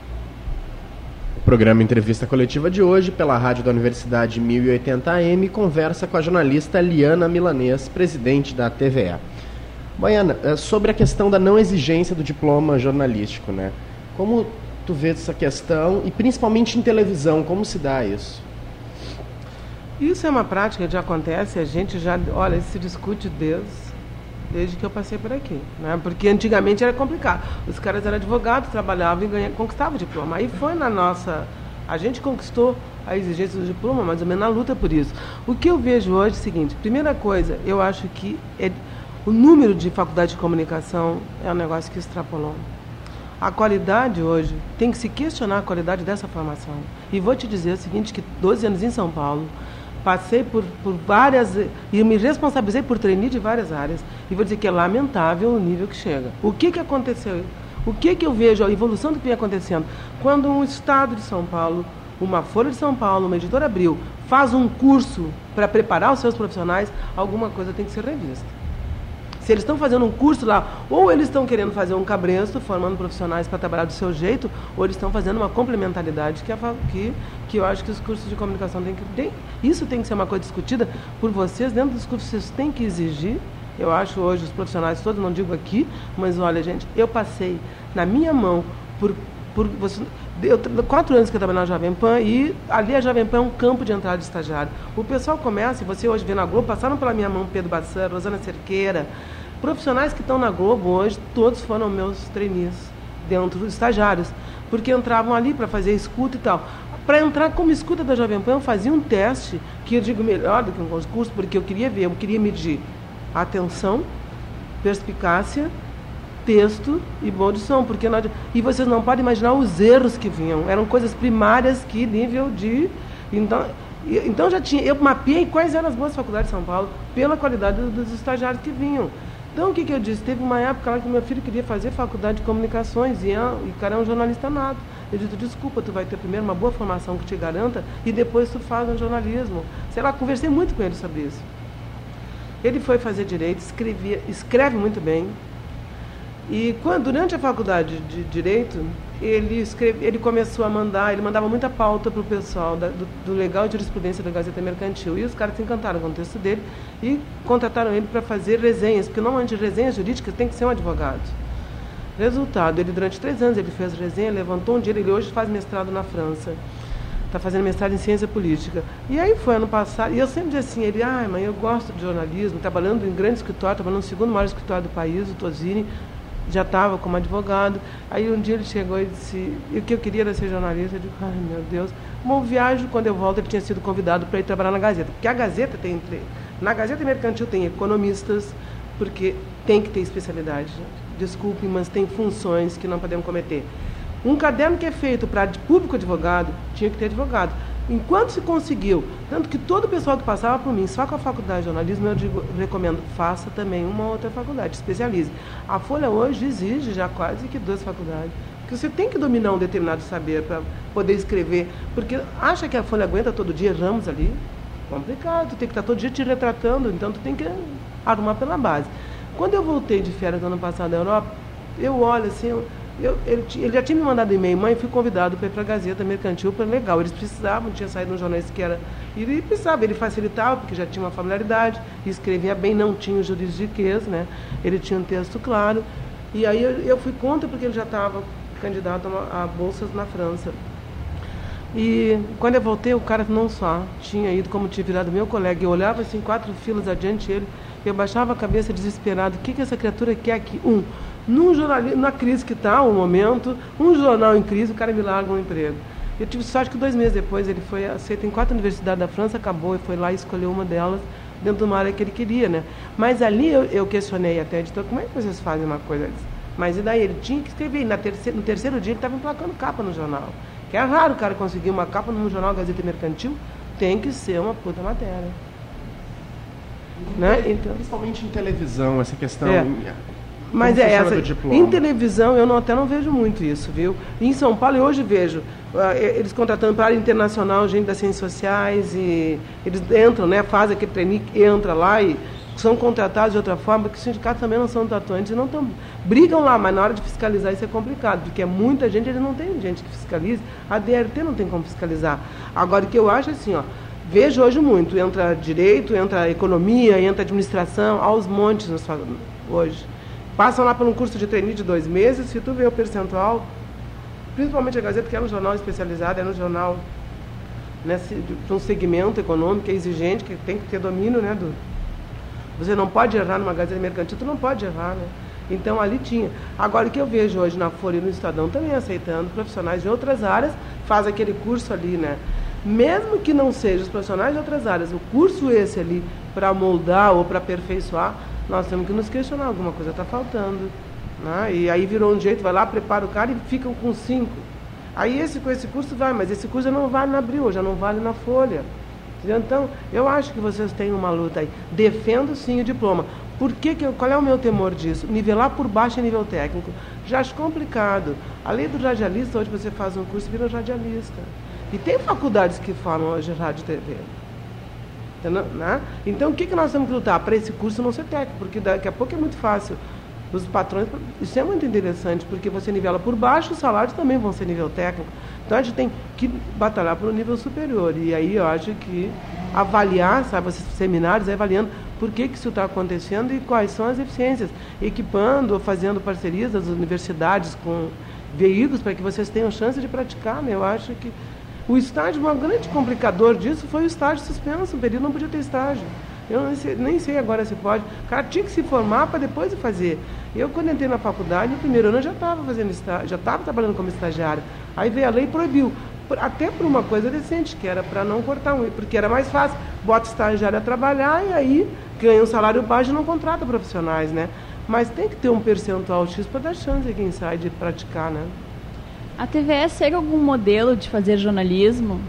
O programa Entrevista Coletiva de hoje, pela rádio da Universidade mil e oitenta A M, conversa com a jornalista Liana Milanês, presidente da T V E. Baiana, sobre a questão da não exigência do diploma jornalístico, né? Como tu vês essa questão, e principalmente em televisão, como se dá isso? Isso é uma prática que já acontece, a gente já, olha, se discute desde, desde que eu passei por aqui, né? Porque antigamente era complicado, os caras eram advogados, trabalhavam e ganhavam, conquistavam o diploma, aí foi na nossa, a gente conquistou a exigência do diploma, mais ou menos na luta por isso. O que eu vejo hoje é o seguinte, primeira coisa, eu acho que é, o número de faculdade de comunicação é um negócio que extrapolou. A qualidade hoje, tem que se questionar a qualidade dessa formação. E vou te dizer o seguinte, que doze anos em São Paulo, passei por, por várias, e me responsabilizei por trainee de várias áreas, e vou dizer que é lamentável o nível que chega. O que, que aconteceu? O que, que eu vejo, a evolução do que vem acontecendo? Quando um estado de São Paulo, uma Folha de São Paulo, uma editora Abril, faz um curso para preparar os seus profissionais, alguma coisa tem que ser revista. Se eles estão fazendo um curso lá, ou eles estão querendo fazer um cabresto, formando profissionais para trabalhar do seu jeito, ou eles estão fazendo uma complementaridade que, que, que eu acho que os cursos de comunicação têm que ter. Isso tem que ser uma coisa discutida por vocês, dentro dos cursos vocês têm que exigir. Eu acho hoje os profissionais todos, não digo aqui, mas olha, gente, eu passei na minha mão por... por você, eu, quatro anos que eu trabalho na Jovem Pan, e ali a Jovem Pan é um campo de entrada de estagiário. O pessoal começa, e você hoje vê na Globo, passaram pela minha mão Pedro Bassan, Rosana Cerqueira, profissionais que estão na Globo hoje, todos foram meus trainees, dentro dos estagiários, porque entravam ali para fazer escuta e tal. Para entrar como escuta da Jovem Pan, eu fazia um teste, que eu digo melhor do que um concurso, porque eu queria ver, eu queria medir atenção, perspicácia, texto e boa audição, porque não, e vocês não podem imaginar os erros que vinham, eram coisas primárias que nível de... Então, então já tinha, eu mapeei quais eram as boas faculdades de São Paulo pela qualidade dos estagiários que vinham. Então o que, que eu disse? Teve uma época lá que meu filho queria fazer faculdade de comunicações e, o cara é um jornalista nato. Eu disse, desculpa, tu vai ter primeiro uma boa formação que te garanta e depois tu faz um jornalismo. Sei lá, conversei muito com ele sobre isso. Ele foi fazer direito, escrevia, escreve muito bem. E quando, durante a faculdade de Direito, ele, escreve, ele começou a mandar, ele mandava muita pauta para o pessoal da, do, do Legal de Jurisprudência da Gazeta Mercantil. E os caras se encantaram com o texto dele e contrataram ele para fazer resenhas, porque normalmente resenhas jurídicas tem que ser um advogado. Resultado, ele durante três anos ele fez resenha, levantou um dia, ele hoje faz mestrado na França. Está fazendo mestrado em ciência política. E aí foi ano passado, e eu sempre dizia assim, ele, ai, mãe, eu gosto de jornalismo, trabalhando em grande escritório, trabalhando no segundo maior escritório do país, o Tosini. já estava como advogado. Aí um dia ele chegou e disse, e o que eu queria era ser jornalista. Eu digo, ai meu Deus. Bom, viagem, quando eu volto, ele tinha sido convidado para ir trabalhar na Gazeta. Porque a Gazeta tem, na Gazeta Mercantil tem economistas, porque tem que ter especialidade. Desculpe, mas tem funções que não podemos cometer. Um caderno que é feito para público advogado, tinha que ter advogado. Enquanto se conseguiu, tanto que todo o pessoal que passava por mim, só com a faculdade de jornalismo, eu digo, recomendo, faça também uma outra faculdade, especialize. A Folha hoje exige já quase que duas faculdades. Porque você tem que dominar um determinado saber para poder escrever. Porque acha que a Folha aguenta todo dia, erramos ali? Complicado, tu tem que estar todo dia te retratando, então tu tem que arrumar pela base. Quando eu voltei de férias no ano passado da Europa, eu olho assim, eu, eu, ele, ele já tinha me mandado e-mail, mãe, fui convidado para ir para a Gazeta Mercantil, para legal, eles precisavam, tinha saído um jornalista que era, ele precisava, ele facilitava, porque já tinha uma familiaridade, escrevia bem, não tinha o juridiquês, né? Ele tinha um texto claro, e aí eu, eu fui contra porque ele já estava candidato a, a bolsas na França. E quando eu voltei, o cara não só tinha ido, como tinha virado meu colega, eu olhava assim, quatro filas adiante ele, eu baixava a cabeça desesperado, o que, que essa criatura quer aqui? Um, num jornalismo, na crise que está, um momento, um jornal em crise, o cara me larga um emprego. Eu tive sorte que dois meses depois ele foi aceito em quatro universidades da França, acabou e foi lá e escolheu uma delas dentro de uma área que ele queria, né? Mas ali eu, eu questionei até, editor, como é que vocês fazem uma coisa dessa? Mas e daí? Ele tinha que escrever, e na terceira, no terceiro dia ele estava emplacando capa no jornal. Que é raro o cara conseguir uma capa num jornal Gazeta Mercantil, tem que ser uma puta matéria. Né? Então, principalmente em televisão, essa questão. É. Mas é essa. Em televisão eu não, até não vejo muito isso, viu? Em São Paulo eu hoje vejo uh, eles contratando para a área internacional gente das ciências sociais e eles entram, né? Fazem aquele treininho, entra lá e são contratados de outra forma, porque os sindicatos também não são atuantes, não tão, brigam lá, mas na hora de fiscalizar isso é complicado, porque é muita gente, eles não tem gente que fiscalize, a D R T não tem como fiscalizar. Agora, o que eu acho assim, ó, vejo hoje muito, entra direito, entra economia, entra administração, aos montes nos, hoje. Passam lá por um curso de trainee de dois meses, se tu vê o percentual, principalmente a Gazeta, que é um jornal especializado, é um jornal, né, de um segmento econômico, é exigente, que tem que ter domínio, né, do... Você não pode errar numa Gazeta Mercantil, tu não pode errar, né? Então ali tinha. Agora o que eu vejo hoje na Folha e no Estadão também aceitando profissionais de outras áreas, faz aquele curso ali, né? Mesmo que não sejam os profissionais de outras áreas, o curso esse ali para moldar ou para aperfeiçoar, nós temos que nos questionar, alguma coisa está faltando. Né? E aí virou um jeito, vai lá, prepara o cara e ficam com cinco. Aí esse, com esse curso vai, mas esse curso já não vale na Abril, já não vale na Folha. Então, eu acho que vocês têm uma luta aí. Defendo sim o diploma. Por que que eu, qual é o meu temor disso? Nivelar por baixo é nível técnico. Já acho complicado. A lei do radialista, hoje você faz um curso e vira radialista. E tem faculdades que formam hoje rádio e T V. Entendeu? Né? Então, o que que nós temos que lutar? Para esse curso não ser técnico, porque daqui a pouco é muito fácil. Os patrões, isso é muito interessante, porque você nivela por baixo, os salários também vão ser nível técnico. Então a gente tem que batalhar para o nível superior. E aí eu acho que avaliar, sabe, esses seminários, avaliando por que que isso está acontecendo e quais são as eficiências. Equipando ou fazendo parcerias das universidades com veículos para que vocês tenham chance de praticar. Né? Eu acho que o estágio, um grande complicador disso foi o estágio suspenso. Um período não podia ter estágio. Eu nem sei, nem sei agora se pode. O cara tinha que se formar para depois fazer. Eu, quando entrei na faculdade, no primeiro ano eu já estava fazendo estágio, já estava trabalhando como estagiário. Aí veio a lei e proibiu. Até por uma coisa decente, que era para não cortar um, porque era mais fácil. Bota estagiário a trabalhar e aí ganha um salário baixo e não contrata profissionais, né? Mas tem que ter um percentual X para dar chance a quem sai de praticar, né? A T V E segue algum modelo de fazer jornalismo?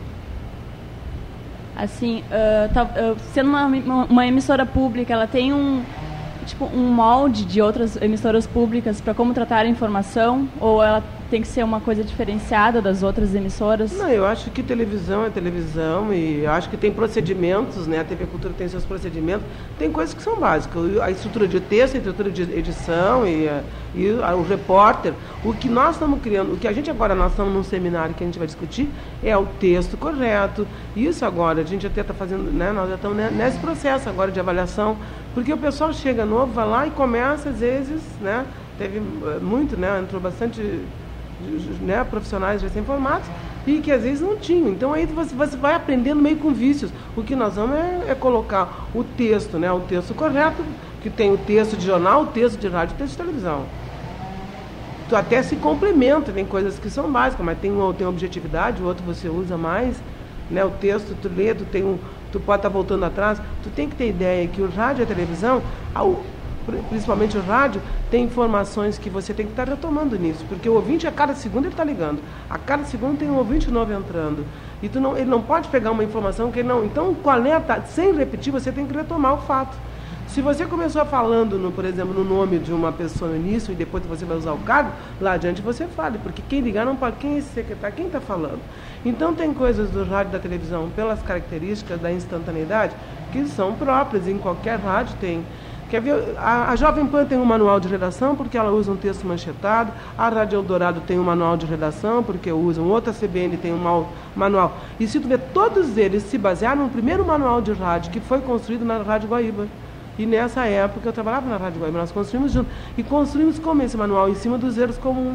Assim, uh, tá, uh, sendo uma, uma emissora pública, ela tem um, tipo, um molde de outras emissoras públicas para como tratar a informação? Ou ela tem que ser uma coisa diferenciada das outras emissoras? Não, eu acho que televisão é televisão e acho que tem procedimentos, né? A T V Cultura tem seus procedimentos. Tem coisas que são básicas. A estrutura de texto, a estrutura de edição e, e o repórter. O que nós estamos criando, o que a gente agora, nós estamos num seminário que a gente vai discutir, é o texto correto. Isso agora, a gente até está fazendo, né? Nós já estamos nesse processo agora de avaliação, porque o pessoal chega novo, vai lá e começa, às vezes, né? Teve muito, né? Entrou bastante... Né, profissionais recém-formados e que às vezes não tinham. Então aí você, você vai aprendendo meio com vícios. O que nós vamos é, é colocar o texto, né, o texto correto, que tem o texto de jornal, o texto de rádio, o texto de televisão. tu até se complementa, tem coisas que são básicas, mas tem um tem objetividade, o outro você usa mais, né? O texto tu lê, tu, tem um, tu pode estar voltando atrás, tu tem que ter ideia que o rádio e a televisão, ao, principalmente o rádio, tem informações que você tem que estar retomando nisso, porque o ouvinte a cada segundo ele está ligando, a cada segundo tem um ouvinte novo entrando, e tu não, ele não pode pegar uma informação que ele não... Então, qual é a, sem repetir, você tem que retomar o fato. Se você começou falando, no, por exemplo, no nome de uma pessoa no início e depois você vai usar o cargo, lá adiante você fale, porque quem ligar não pode. Quem é esse secretário? Quem está falando? Então tem coisas do rádio e da televisão, pelas características da instantaneidade, que são próprias, em qualquer rádio tem. Quer ver? A, a Jovem Pan tem um manual de redação, porque ela usa um texto manchetado, a Rádio Eldorado tem um manual de redação, porque usam, outra C B N tem um manual. E se tu vê, todos eles se basearam no primeiro manual de rádio, que foi construído na Rádio Guaíba. E nessa época eu trabalhava na Rádio Guaíba, nós construímos juntos. E construímos como esse manual? Em cima dos erros comuns.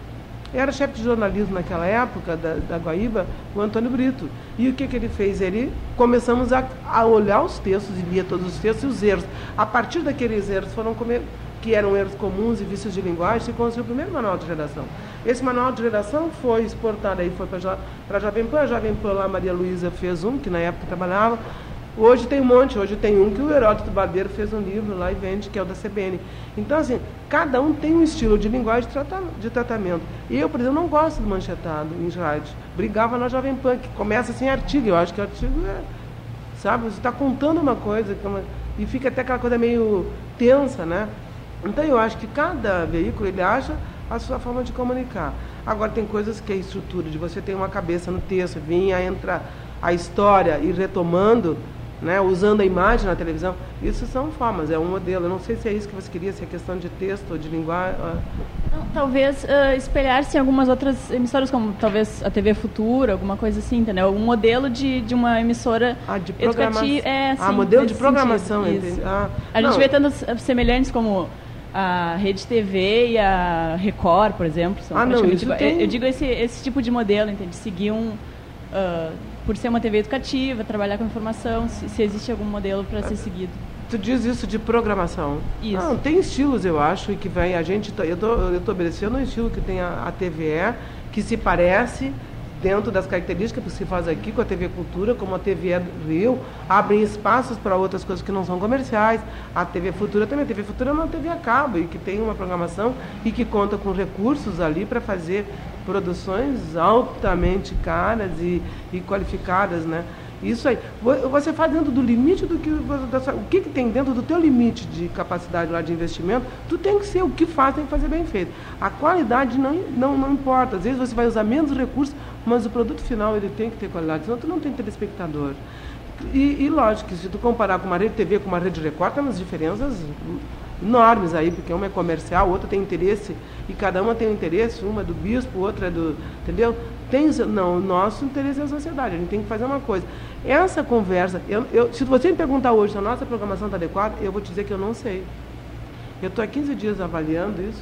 Era chefe de jornalismo naquela época, da, da Guaíba, o Antônio Brito. E o que, que ele fez? Ele começamos a, a olhar os textos, e lia todos os textos e os erros. A partir daqueles erros, foram comer, que eram erros comuns e vícios de linguagem, se construiu o primeiro manual de redação. Esse manual de redação foi exportado, aí foi para a Jovem Pan. A Jovem Pan, lá, a Maria Luísa fez um, que na época trabalhava. Hoje tem um monte, hoje tem um que o Heródoto Barbeiro fez um livro lá e vende, que é o da C B N. Então, assim, cada um tem um estilo de linguagem de tratamento. E eu, por exemplo, não gosto do manchetado em rádio. Brigava na Jovem Pan, que começa assim artigo. Eu acho que o artigo é, sabe, você está contando uma coisa e fica até aquela coisa meio tensa, né? Então, eu acho que cada veículo, ele acha a sua forma de comunicar. Agora, tem coisas que é a estrutura, de você ter uma cabeça no texto, vir a entrar a história e retomando, né, usando a imagem na televisão, isso são formas, é um modelo. Eu não sei se é isso que você queria, se é questão de texto ou de linguagem. Não, talvez uh, espelhar-se em algumas outras emissoras, como talvez a T V Futura, alguma coisa assim, entendeu? Um modelo de, de uma emissora ah, de educativa. É, ah, modelo de programação. Ah, a gente vê tantas semelhantes como a Rede T V e a Record, por exemplo. São ah, não, isso tem... Eu digo esse, esse tipo de modelo, entende? Seguir um... Uh, por ser uma T V educativa, trabalhar com informação, se, se existe algum modelo para ser seguido. Tu diz isso de programação? Isso. Não, tem estilos, eu acho, e que vem, a gente, eu estou obedecendo um estilo que tem a, a T V E, que se parece, dentro das características que se faz aqui com a T V Cultura, como a T V E do Rio, abrem espaços para outras coisas que não são comerciais. A T V Futura também, a T V Futura é uma T V a cabo, e que tem uma programação e que conta com recursos ali para fazer produções altamente caras e, e qualificadas, né? Isso aí. Você faz dentro do limite do que... O que, que tem dentro do teu limite de capacidade lá de investimento, tu tem que ser o que faz, tem que fazer bem feito. A qualidade não, não, não importa. Às vezes você vai usar menos recursos, mas o produto final ele tem que ter qualidade, senão tu não tem telespectador. E, e lógico, se tu comparar com uma rede T V, com uma rede Record, tem umas diferenças enormes aí, porque uma é comercial, outra tem interesse, e cada uma tem um interesse, uma é do bispo, outra é do... Entendeu? Tem, não, o nosso interesse é a sociedade, a gente tem que fazer uma coisa. Essa conversa, eu, eu, se você me perguntar hoje se a nossa programação está adequada, eu vou te dizer que eu não sei. Eu estou há quinze dias avaliando isso.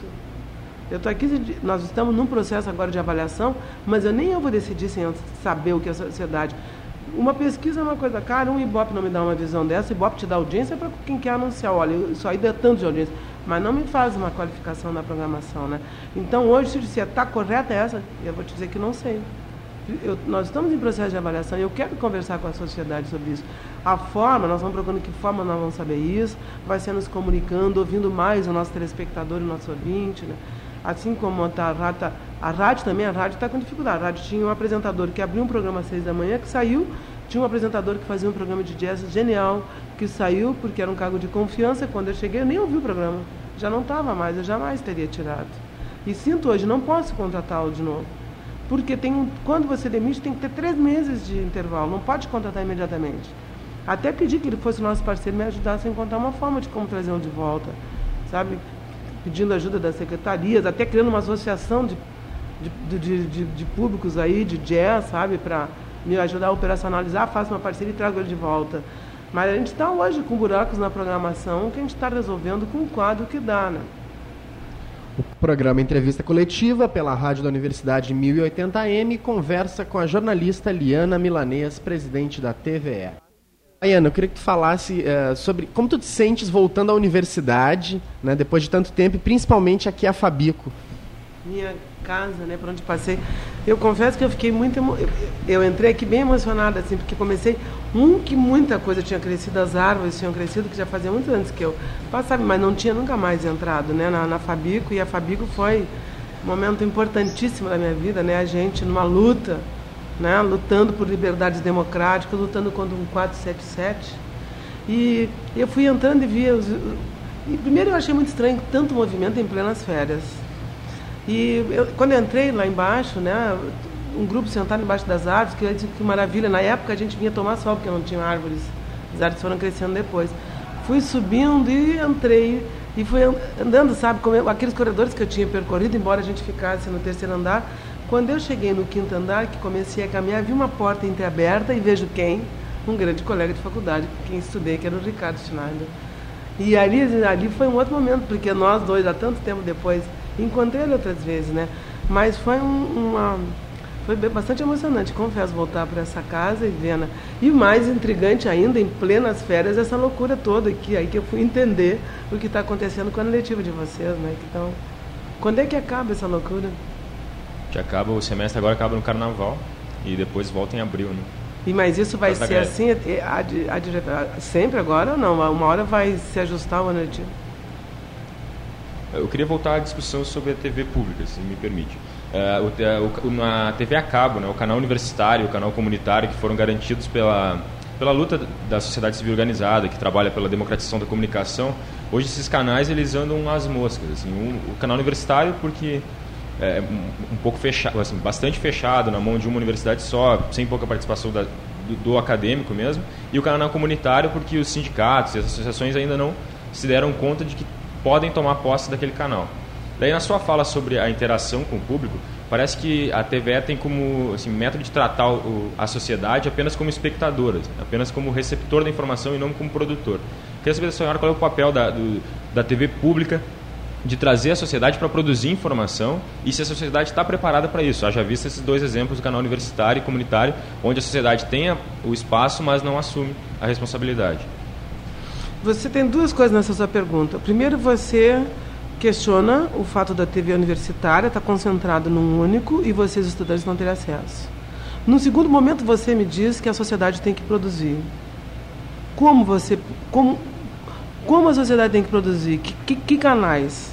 Eu estou há quinze dias, nós estamos num processo agora de avaliação, mas eu nem eu vou decidir sem saber o que é a sociedade. Uma pesquisa é uma coisa cara, um Ibope não me dá uma visão dessa, o Ibope te dá audiência para quem quer anunciar, olha, isso aí dá tanto de audiência, mas não me faz uma qualificação na programação, né? Então hoje, se está correta essa, eu vou te dizer que não sei. Eu, nós estamos em processo de avaliação e eu quero conversar com a sociedade sobre isso. A forma, nós vamos procurando que forma nós vamos saber isso, vai ser nos comunicando, ouvindo mais o nosso telespectador e o nosso ouvinte, né? Assim como a rádio, a rádio também, a rádio está com dificuldade. A rádio tinha um apresentador que abriu um programa às seis da manhã, que saiu, tinha um apresentador que fazia um programa de jazz genial, que saiu porque era um cargo de confiança. Quando eu cheguei, eu nem ouvi o programa, já não estava mais, eu jamais teria tirado. E sinto hoje, não posso contratá-lo de novo, porque tem um, quando você demite tem que ter três meses de intervalo, não pode contratar imediatamente. Até pedi que ele fosse nosso parceiro e me ajudasse a encontrar uma forma de como trazê-lo de volta, sabe? Pedindo ajuda das secretarias, até criando uma associação de, de, de, de, de públicos aí, de jazz, sabe, para me ajudar a operacionalizar, faço uma parceria e trago ele de volta. Mas a gente está hoje com buracos na programação que a gente está resolvendo com o quadro que dá, né? O programa Entrevista Coletiva, pela Rádio da Universidade mil e oitenta A M, conversa com a jornalista Liana Milanês, presidente da T V E. Ayana, eu queria que tu falasse uh, sobre como tu te sentes voltando à universidade, né, depois de tanto tempo, e principalmente aqui a Fabico. minha casa, né, por onde passei. Eu confesso que eu fiquei muito... Emo... Eu entrei aqui bem emocionada, assim, porque comecei... Um, que muita coisa tinha crescido, as árvores tinham crescido, que já fazia muito antes que eu passava, mas não tinha nunca mais entrado, né, na, na Fabico, e a Fabico foi um momento importantíssimo da minha vida, né, a gente numa luta, né, lutando por liberdades democráticas, lutando contra um quatrocentos e setenta e sete. E eu fui entrando e via... Os... E primeiro eu achei muito estranho tanto movimento em plenas férias. E eu, quando eu entrei lá embaixo, né, um grupo sentado embaixo das árvores, que eu disse que maravilha. Na época a gente vinha tomar sol, porque não tinha árvores. As árvores foram crescendo depois. Fui subindo e entrei. E fui andando, sabe, como aqueles corredores que eu tinha percorrido, embora a gente ficasse no terceiro andar. Quando eu cheguei no quinto andar, que comecei a caminhar, vi uma porta entreaberta e vejo quem? Um grande colega de faculdade, quem estudei, que era o Ricardo Schneider. E ali, ali foi um outro momento, porque nós dois, há tanto tempo depois, encontrei ele outras vezes, né? Mas foi um, uma... Foi bastante emocionante, confesso, voltar para essa casa e ver, né? E o mais intrigante ainda, em plenas férias, essa loucura toda aqui, aí que eu fui entender o que está acontecendo com a letiva de vocês, né? Então, quando é que acaba essa loucura? Que acaba, o semestre agora acaba no carnaval e depois volta em abril, né? E, mas isso vai ser assim, há de, há de, sempre agora ou não? Uma hora vai se ajustar o ano letivo? Eu queria voltar à discussão sobre a T V pública, se me permite. Uh, o, o, na T V a cabo, né, o canal universitário, o canal comunitário, que foram garantidos pela, pela luta da sociedade civil organizada, que trabalha pela democratização da comunicação, hoje esses canais eles andam às moscas. Assim, um, o canal universitário, porque é um, um pouco fechado, assim, bastante fechado, na mão de uma universidade só, sem pouca participação da, do, do acadêmico mesmo, e o canal comunitário, porque os sindicatos e as associações ainda não se deram conta de que podem tomar posse daquele canal. Daí, na sua fala sobre a interação com o público, parece que a T V E tem como assim, método de tratar o, a sociedade apenas como espectadora, apenas como receptor da informação e não como produtor. Queria saber da senhora qual é o papel da, do, da T V pública de trazer a sociedade para produzir informação e se a sociedade está preparada para isso. Haja visto esses dois exemplos do canal universitário e comunitário, onde a sociedade tem o espaço, mas não assume a responsabilidade. Você tem duas coisas nessa sua pergunta. Primeiro, você questiona o fato da T V universitária estar concentrado num único e vocês, estudantes, não terem acesso. No segundo momento, você me diz que a sociedade tem que produzir. Como você... Como, como a sociedade tem que produzir? Que, que, que canais?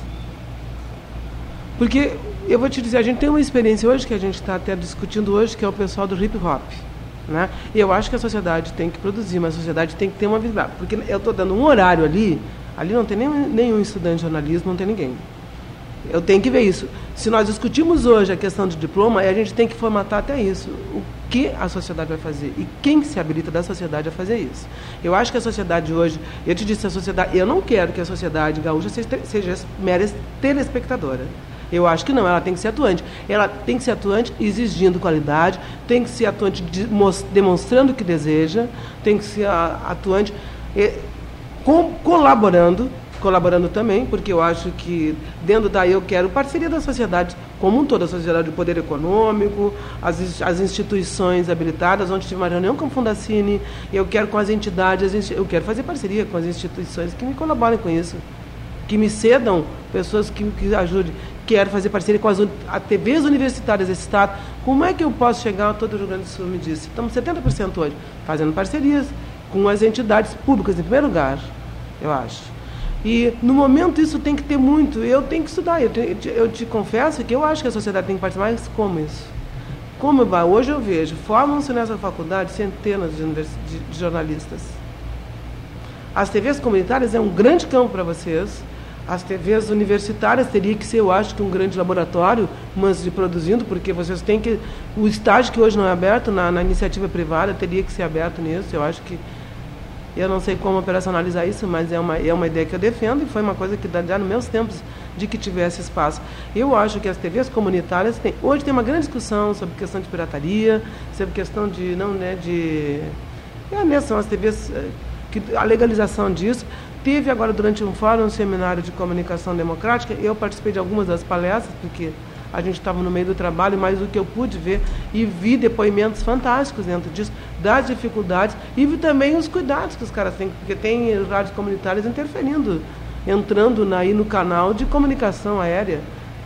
Porque, eu vou te dizer, a gente tem uma experiência hoje, que a gente está até discutindo hoje, que é o pessoal do hip hop. Né? E eu acho que a sociedade tem que produzir, mas a sociedade tem que ter uma visão. Porque eu estou dando um horário ali, ali não tem nem, nenhum estudante de jornalismo, não tem ninguém. Eu tenho que ver isso. Se nós discutimos hoje a questão de diploma, a gente tem que formatar até isso. O que a sociedade vai fazer e quem se habilita da sociedade a fazer isso. Eu acho que a sociedade hoje, eu te disse, a sociedade, eu não quero que a sociedade gaúcha seja, seja mera telespectadora. Eu acho que não, ela tem que ser atuante. Ela tem que ser atuante exigindo qualidade, tem que ser atuante de, demonstrando o que deseja, tem que ser atuante eh, com, colaborando, colaborando também, porque eu acho que dentro daí eu quero parceria da sociedade como um todo, a sociedade do poder econômico, as, as instituições habilitadas, onde tive uma reunião com a Fundacine, eu quero com as entidades, eu quero fazer parceria com as instituições que me colaborem com isso, que me cedam pessoas que, que ajudem. Quero fazer parceria com as T Vs universitárias desse estado. Como é que eu posso chegar a todo o Rio Grande do Sul? Me disse. Estamos setenta por cento hoje fazendo parcerias com as entidades públicas, em primeiro lugar, eu acho. E, no momento, isso tem que ter muito. Eu tenho que estudar. Eu te, eu te confesso que eu acho que a sociedade tem que participar, mas como isso? Como vai? Hoje eu vejo, formam-se nessa faculdade centenas de, de, de jornalistas. As T Vs comunitárias é um grande campo para vocês. As T Vs universitárias teria que ser, eu acho, que um grande laboratório, mas de produzindo, porque vocês têm que... O estágio que hoje não é aberto na, na iniciativa privada teria que ser aberto nisso. Eu acho que... Eu não sei como operacionalizar isso, mas é uma, é uma ideia que eu defendo e foi uma coisa que já nos meus tempos de que tivesse espaço. Eu acho que as T Vs comunitárias têm... Hoje tem uma grande discussão sobre questão de pirataria, sobre questão de... não, né, de... É mesmo, são as T Vs... Que, a legalização disso... Teve agora, durante um fórum, um seminário de comunicação democrática. Eu participei de algumas das palestras, porque a gente estava no meio do trabalho, mas o que eu pude ver e vi depoimentos fantásticos dentro disso, das dificuldades e vi também os cuidados que os caras têm, porque tem rádios comunitárias interferindo, entrando na, aí no canal de comunicação aérea.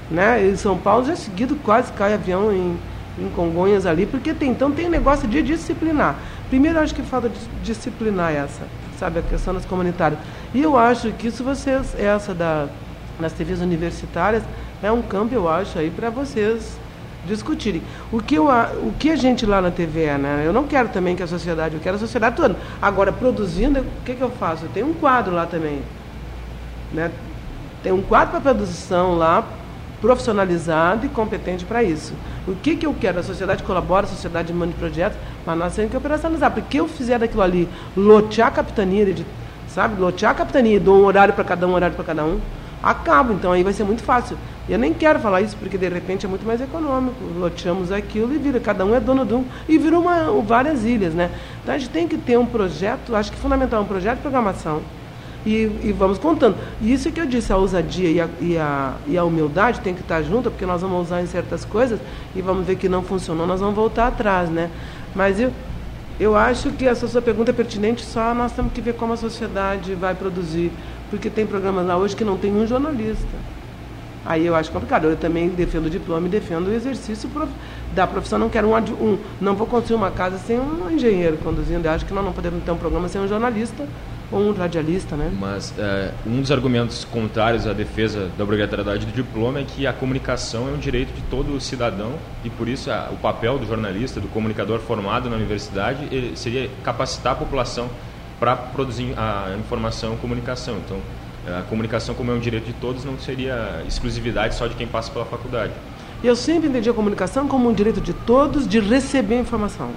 né? Em São Paulo já seguido quase cai avião em, em Congonhas ali, porque tem, então tem negócio de disciplinar. Primeiro, eu acho que falta de disciplinar essa, sabe, a questão das comunitárias. E eu acho que isso vocês, essa da, das T Vs universitárias, é um campo, eu acho, aí para vocês discutirem. O que, eu, o que a gente lá na T V é, né? Eu não quero também que a sociedade, eu quero a sociedade toda. Agora, produzindo, o que, que eu faço? Eu tenho um quadro lá também, né? Tem um quadro para produção lá, profissionalizado e competente para isso. O que, que eu quero? A sociedade colabora, a sociedade manda projetos, mas nós temos que operacionalizar. Porque eu fizer daquilo ali, lotear a capitania, de, sabe? Lotear a capitania, dou um horário para cada um, um horário para cada um, acabo. Então aí vai ser muito fácil. Eu nem quero falar isso, porque de repente é muito mais econômico. Loteamos aquilo e vira, cada um é dono de um, e vira uma, várias ilhas, né? Então a gente tem que ter um projeto, acho que fundamental, um projeto de programação. E, e vamos contando. E isso que eu disse, a ousadia e a, e, a, e a humildade tem que estar junto, porque nós vamos usar em certas coisas e vamos ver que não funcionou, nós vamos voltar atrás, né? Mas eu, eu acho que essa sua pergunta é pertinente, só nós temos que ver como a sociedade vai produzir, porque tem programas lá hoje que não tem um jornalista. Aí eu acho complicado. Eu também defendo o diploma e defendo o exercício prof... da profissão. Não quero um, um... Não vou construir uma casa sem um engenheiro conduzindo. Eu acho que nós não podemos ter um programa sem um jornalista ou um radialista, né? Mas é, um dos argumentos contrários à defesa da obrigatoriedade do diploma é que a comunicação é um direito de todo cidadão e por isso a, o papel do jornalista, do comunicador formado na universidade, ele seria capacitar a população para produzir a informação e comunicação. Então, a comunicação, como é um direito de todos, não seria exclusividade só de quem passa pela faculdade. Eu sempre entendi a comunicação como um direito de todos de receber informação.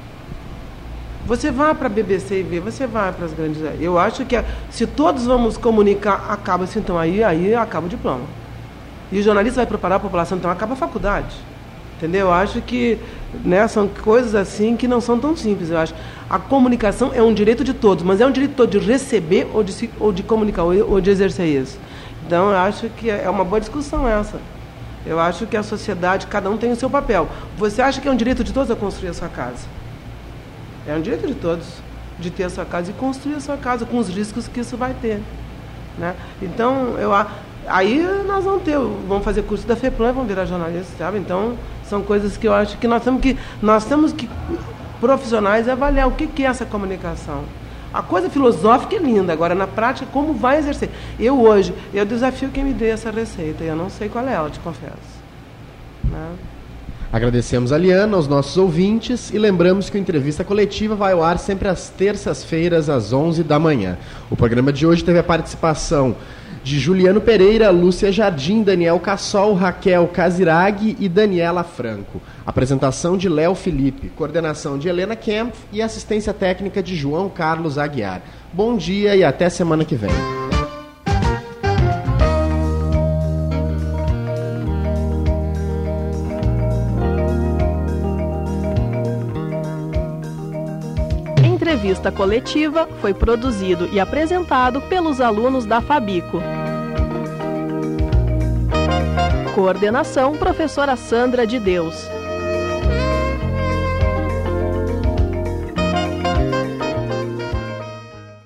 Você vai para a B B C e vê, você vai para as grandes... Eu acho que se todos vamos comunicar, acaba-se, então aí, aí acaba o diploma. E o jornalista vai preparar a população, então acaba a faculdade. Entendeu? Eu acho que, né, são coisas assim que não são tão simples. Eu acho a comunicação é um direito de todos, mas é um direito todo de receber ou de, se, ou de comunicar, ou, ou de exercer isso. Então, eu acho que é uma boa discussão essa. Eu acho que a sociedade, cada um tem o seu papel. Você acha que é um direito de todos a construir a sua casa? É um direito de todos de ter a sua casa e construir a sua casa com os riscos que isso vai ter, né? Então, eu, aí nós vamos ter, vamos fazer curso da FEPLAN, vamos virar jornalistas, sabe? Então, são coisas que eu acho que nós temos que, nós temos que profissionais avaliar o que, que é essa comunicação. A coisa filosófica é linda, agora na prática, como vai exercer? Eu hoje, eu desafio quem me dê essa receita, eu não sei qual é ela, te confesso, né? Agradecemos a Liana, aos nossos ouvintes e lembramos que o Entrevista Coletiva vai ao ar sempre às terças-feiras, às onze da manhã. O programa de hoje teve a participação de Juliano Pereira, Lúcia Jardim, Daniel Cassol, Raquel Casiraghi e Daniela Franco. Apresentação de Léo Felipe, coordenação de Helena Kempf e assistência técnica de João Carlos Aguiar. Bom dia e até semana que vem. Entrevista Coletiva foi produzido e apresentado pelos alunos da Fabico. Coordenação, professora Sandra de Deus.